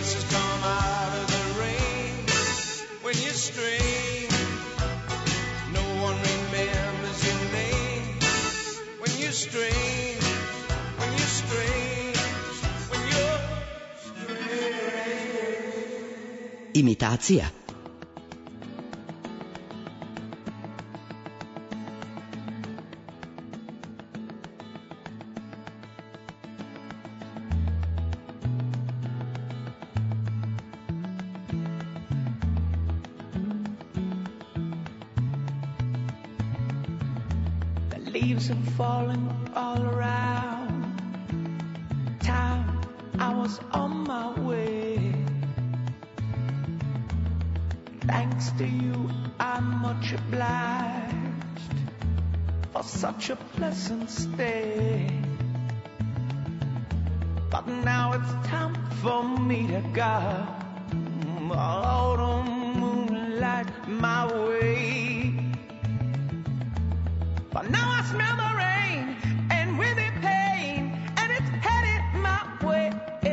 voices come out of the rain. When you're strange, no one remembers your name. When you're strange, when you're strange, when you're strange. Imitacija. Leaves are falling all around town. I was on my way. Thanks to you, I'm much obliged for such a pleasant stay. But now it's time for me to go. Autumn moonlight my way. But now I smell the rain, and with it pain, and it's headed my way.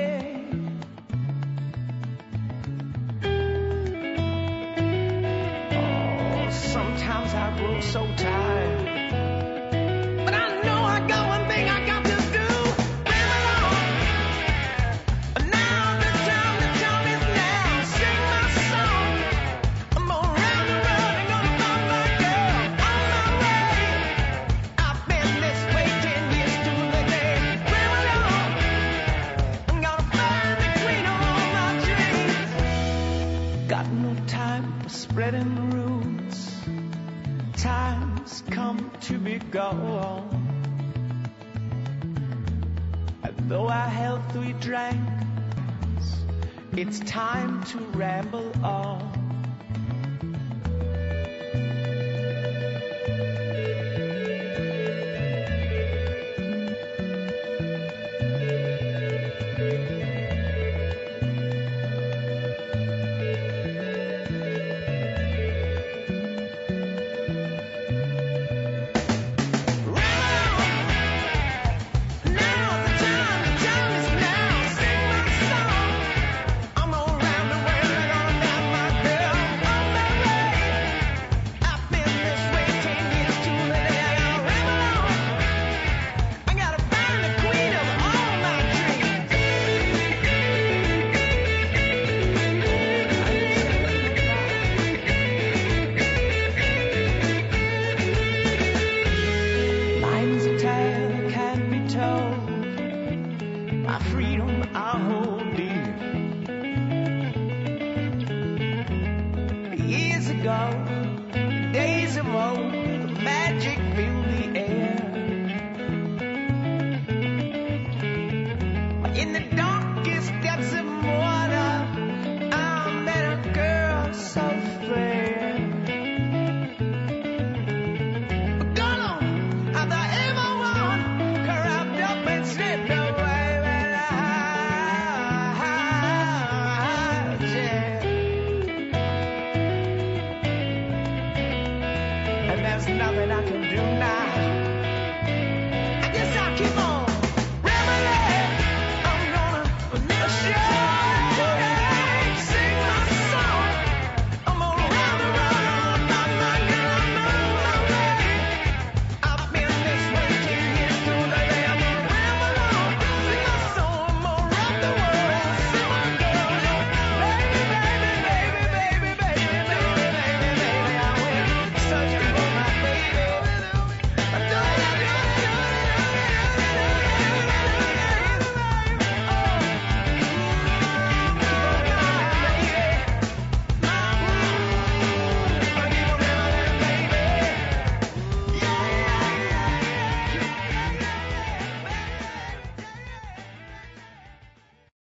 Oh, sometimes I grow so tired, but I know I got one thing I got to do. Bring along. Now the time is now. Sing my song. I'm going round the road and gonna find my girl on my way. I've been this way 10 years to the day. Bring along. I'm gonna find the queen of all my dreams. Got no time for spreading the roots. Time's come to be gone. And though I held 3 drinks, it's time to ramble on. Years ago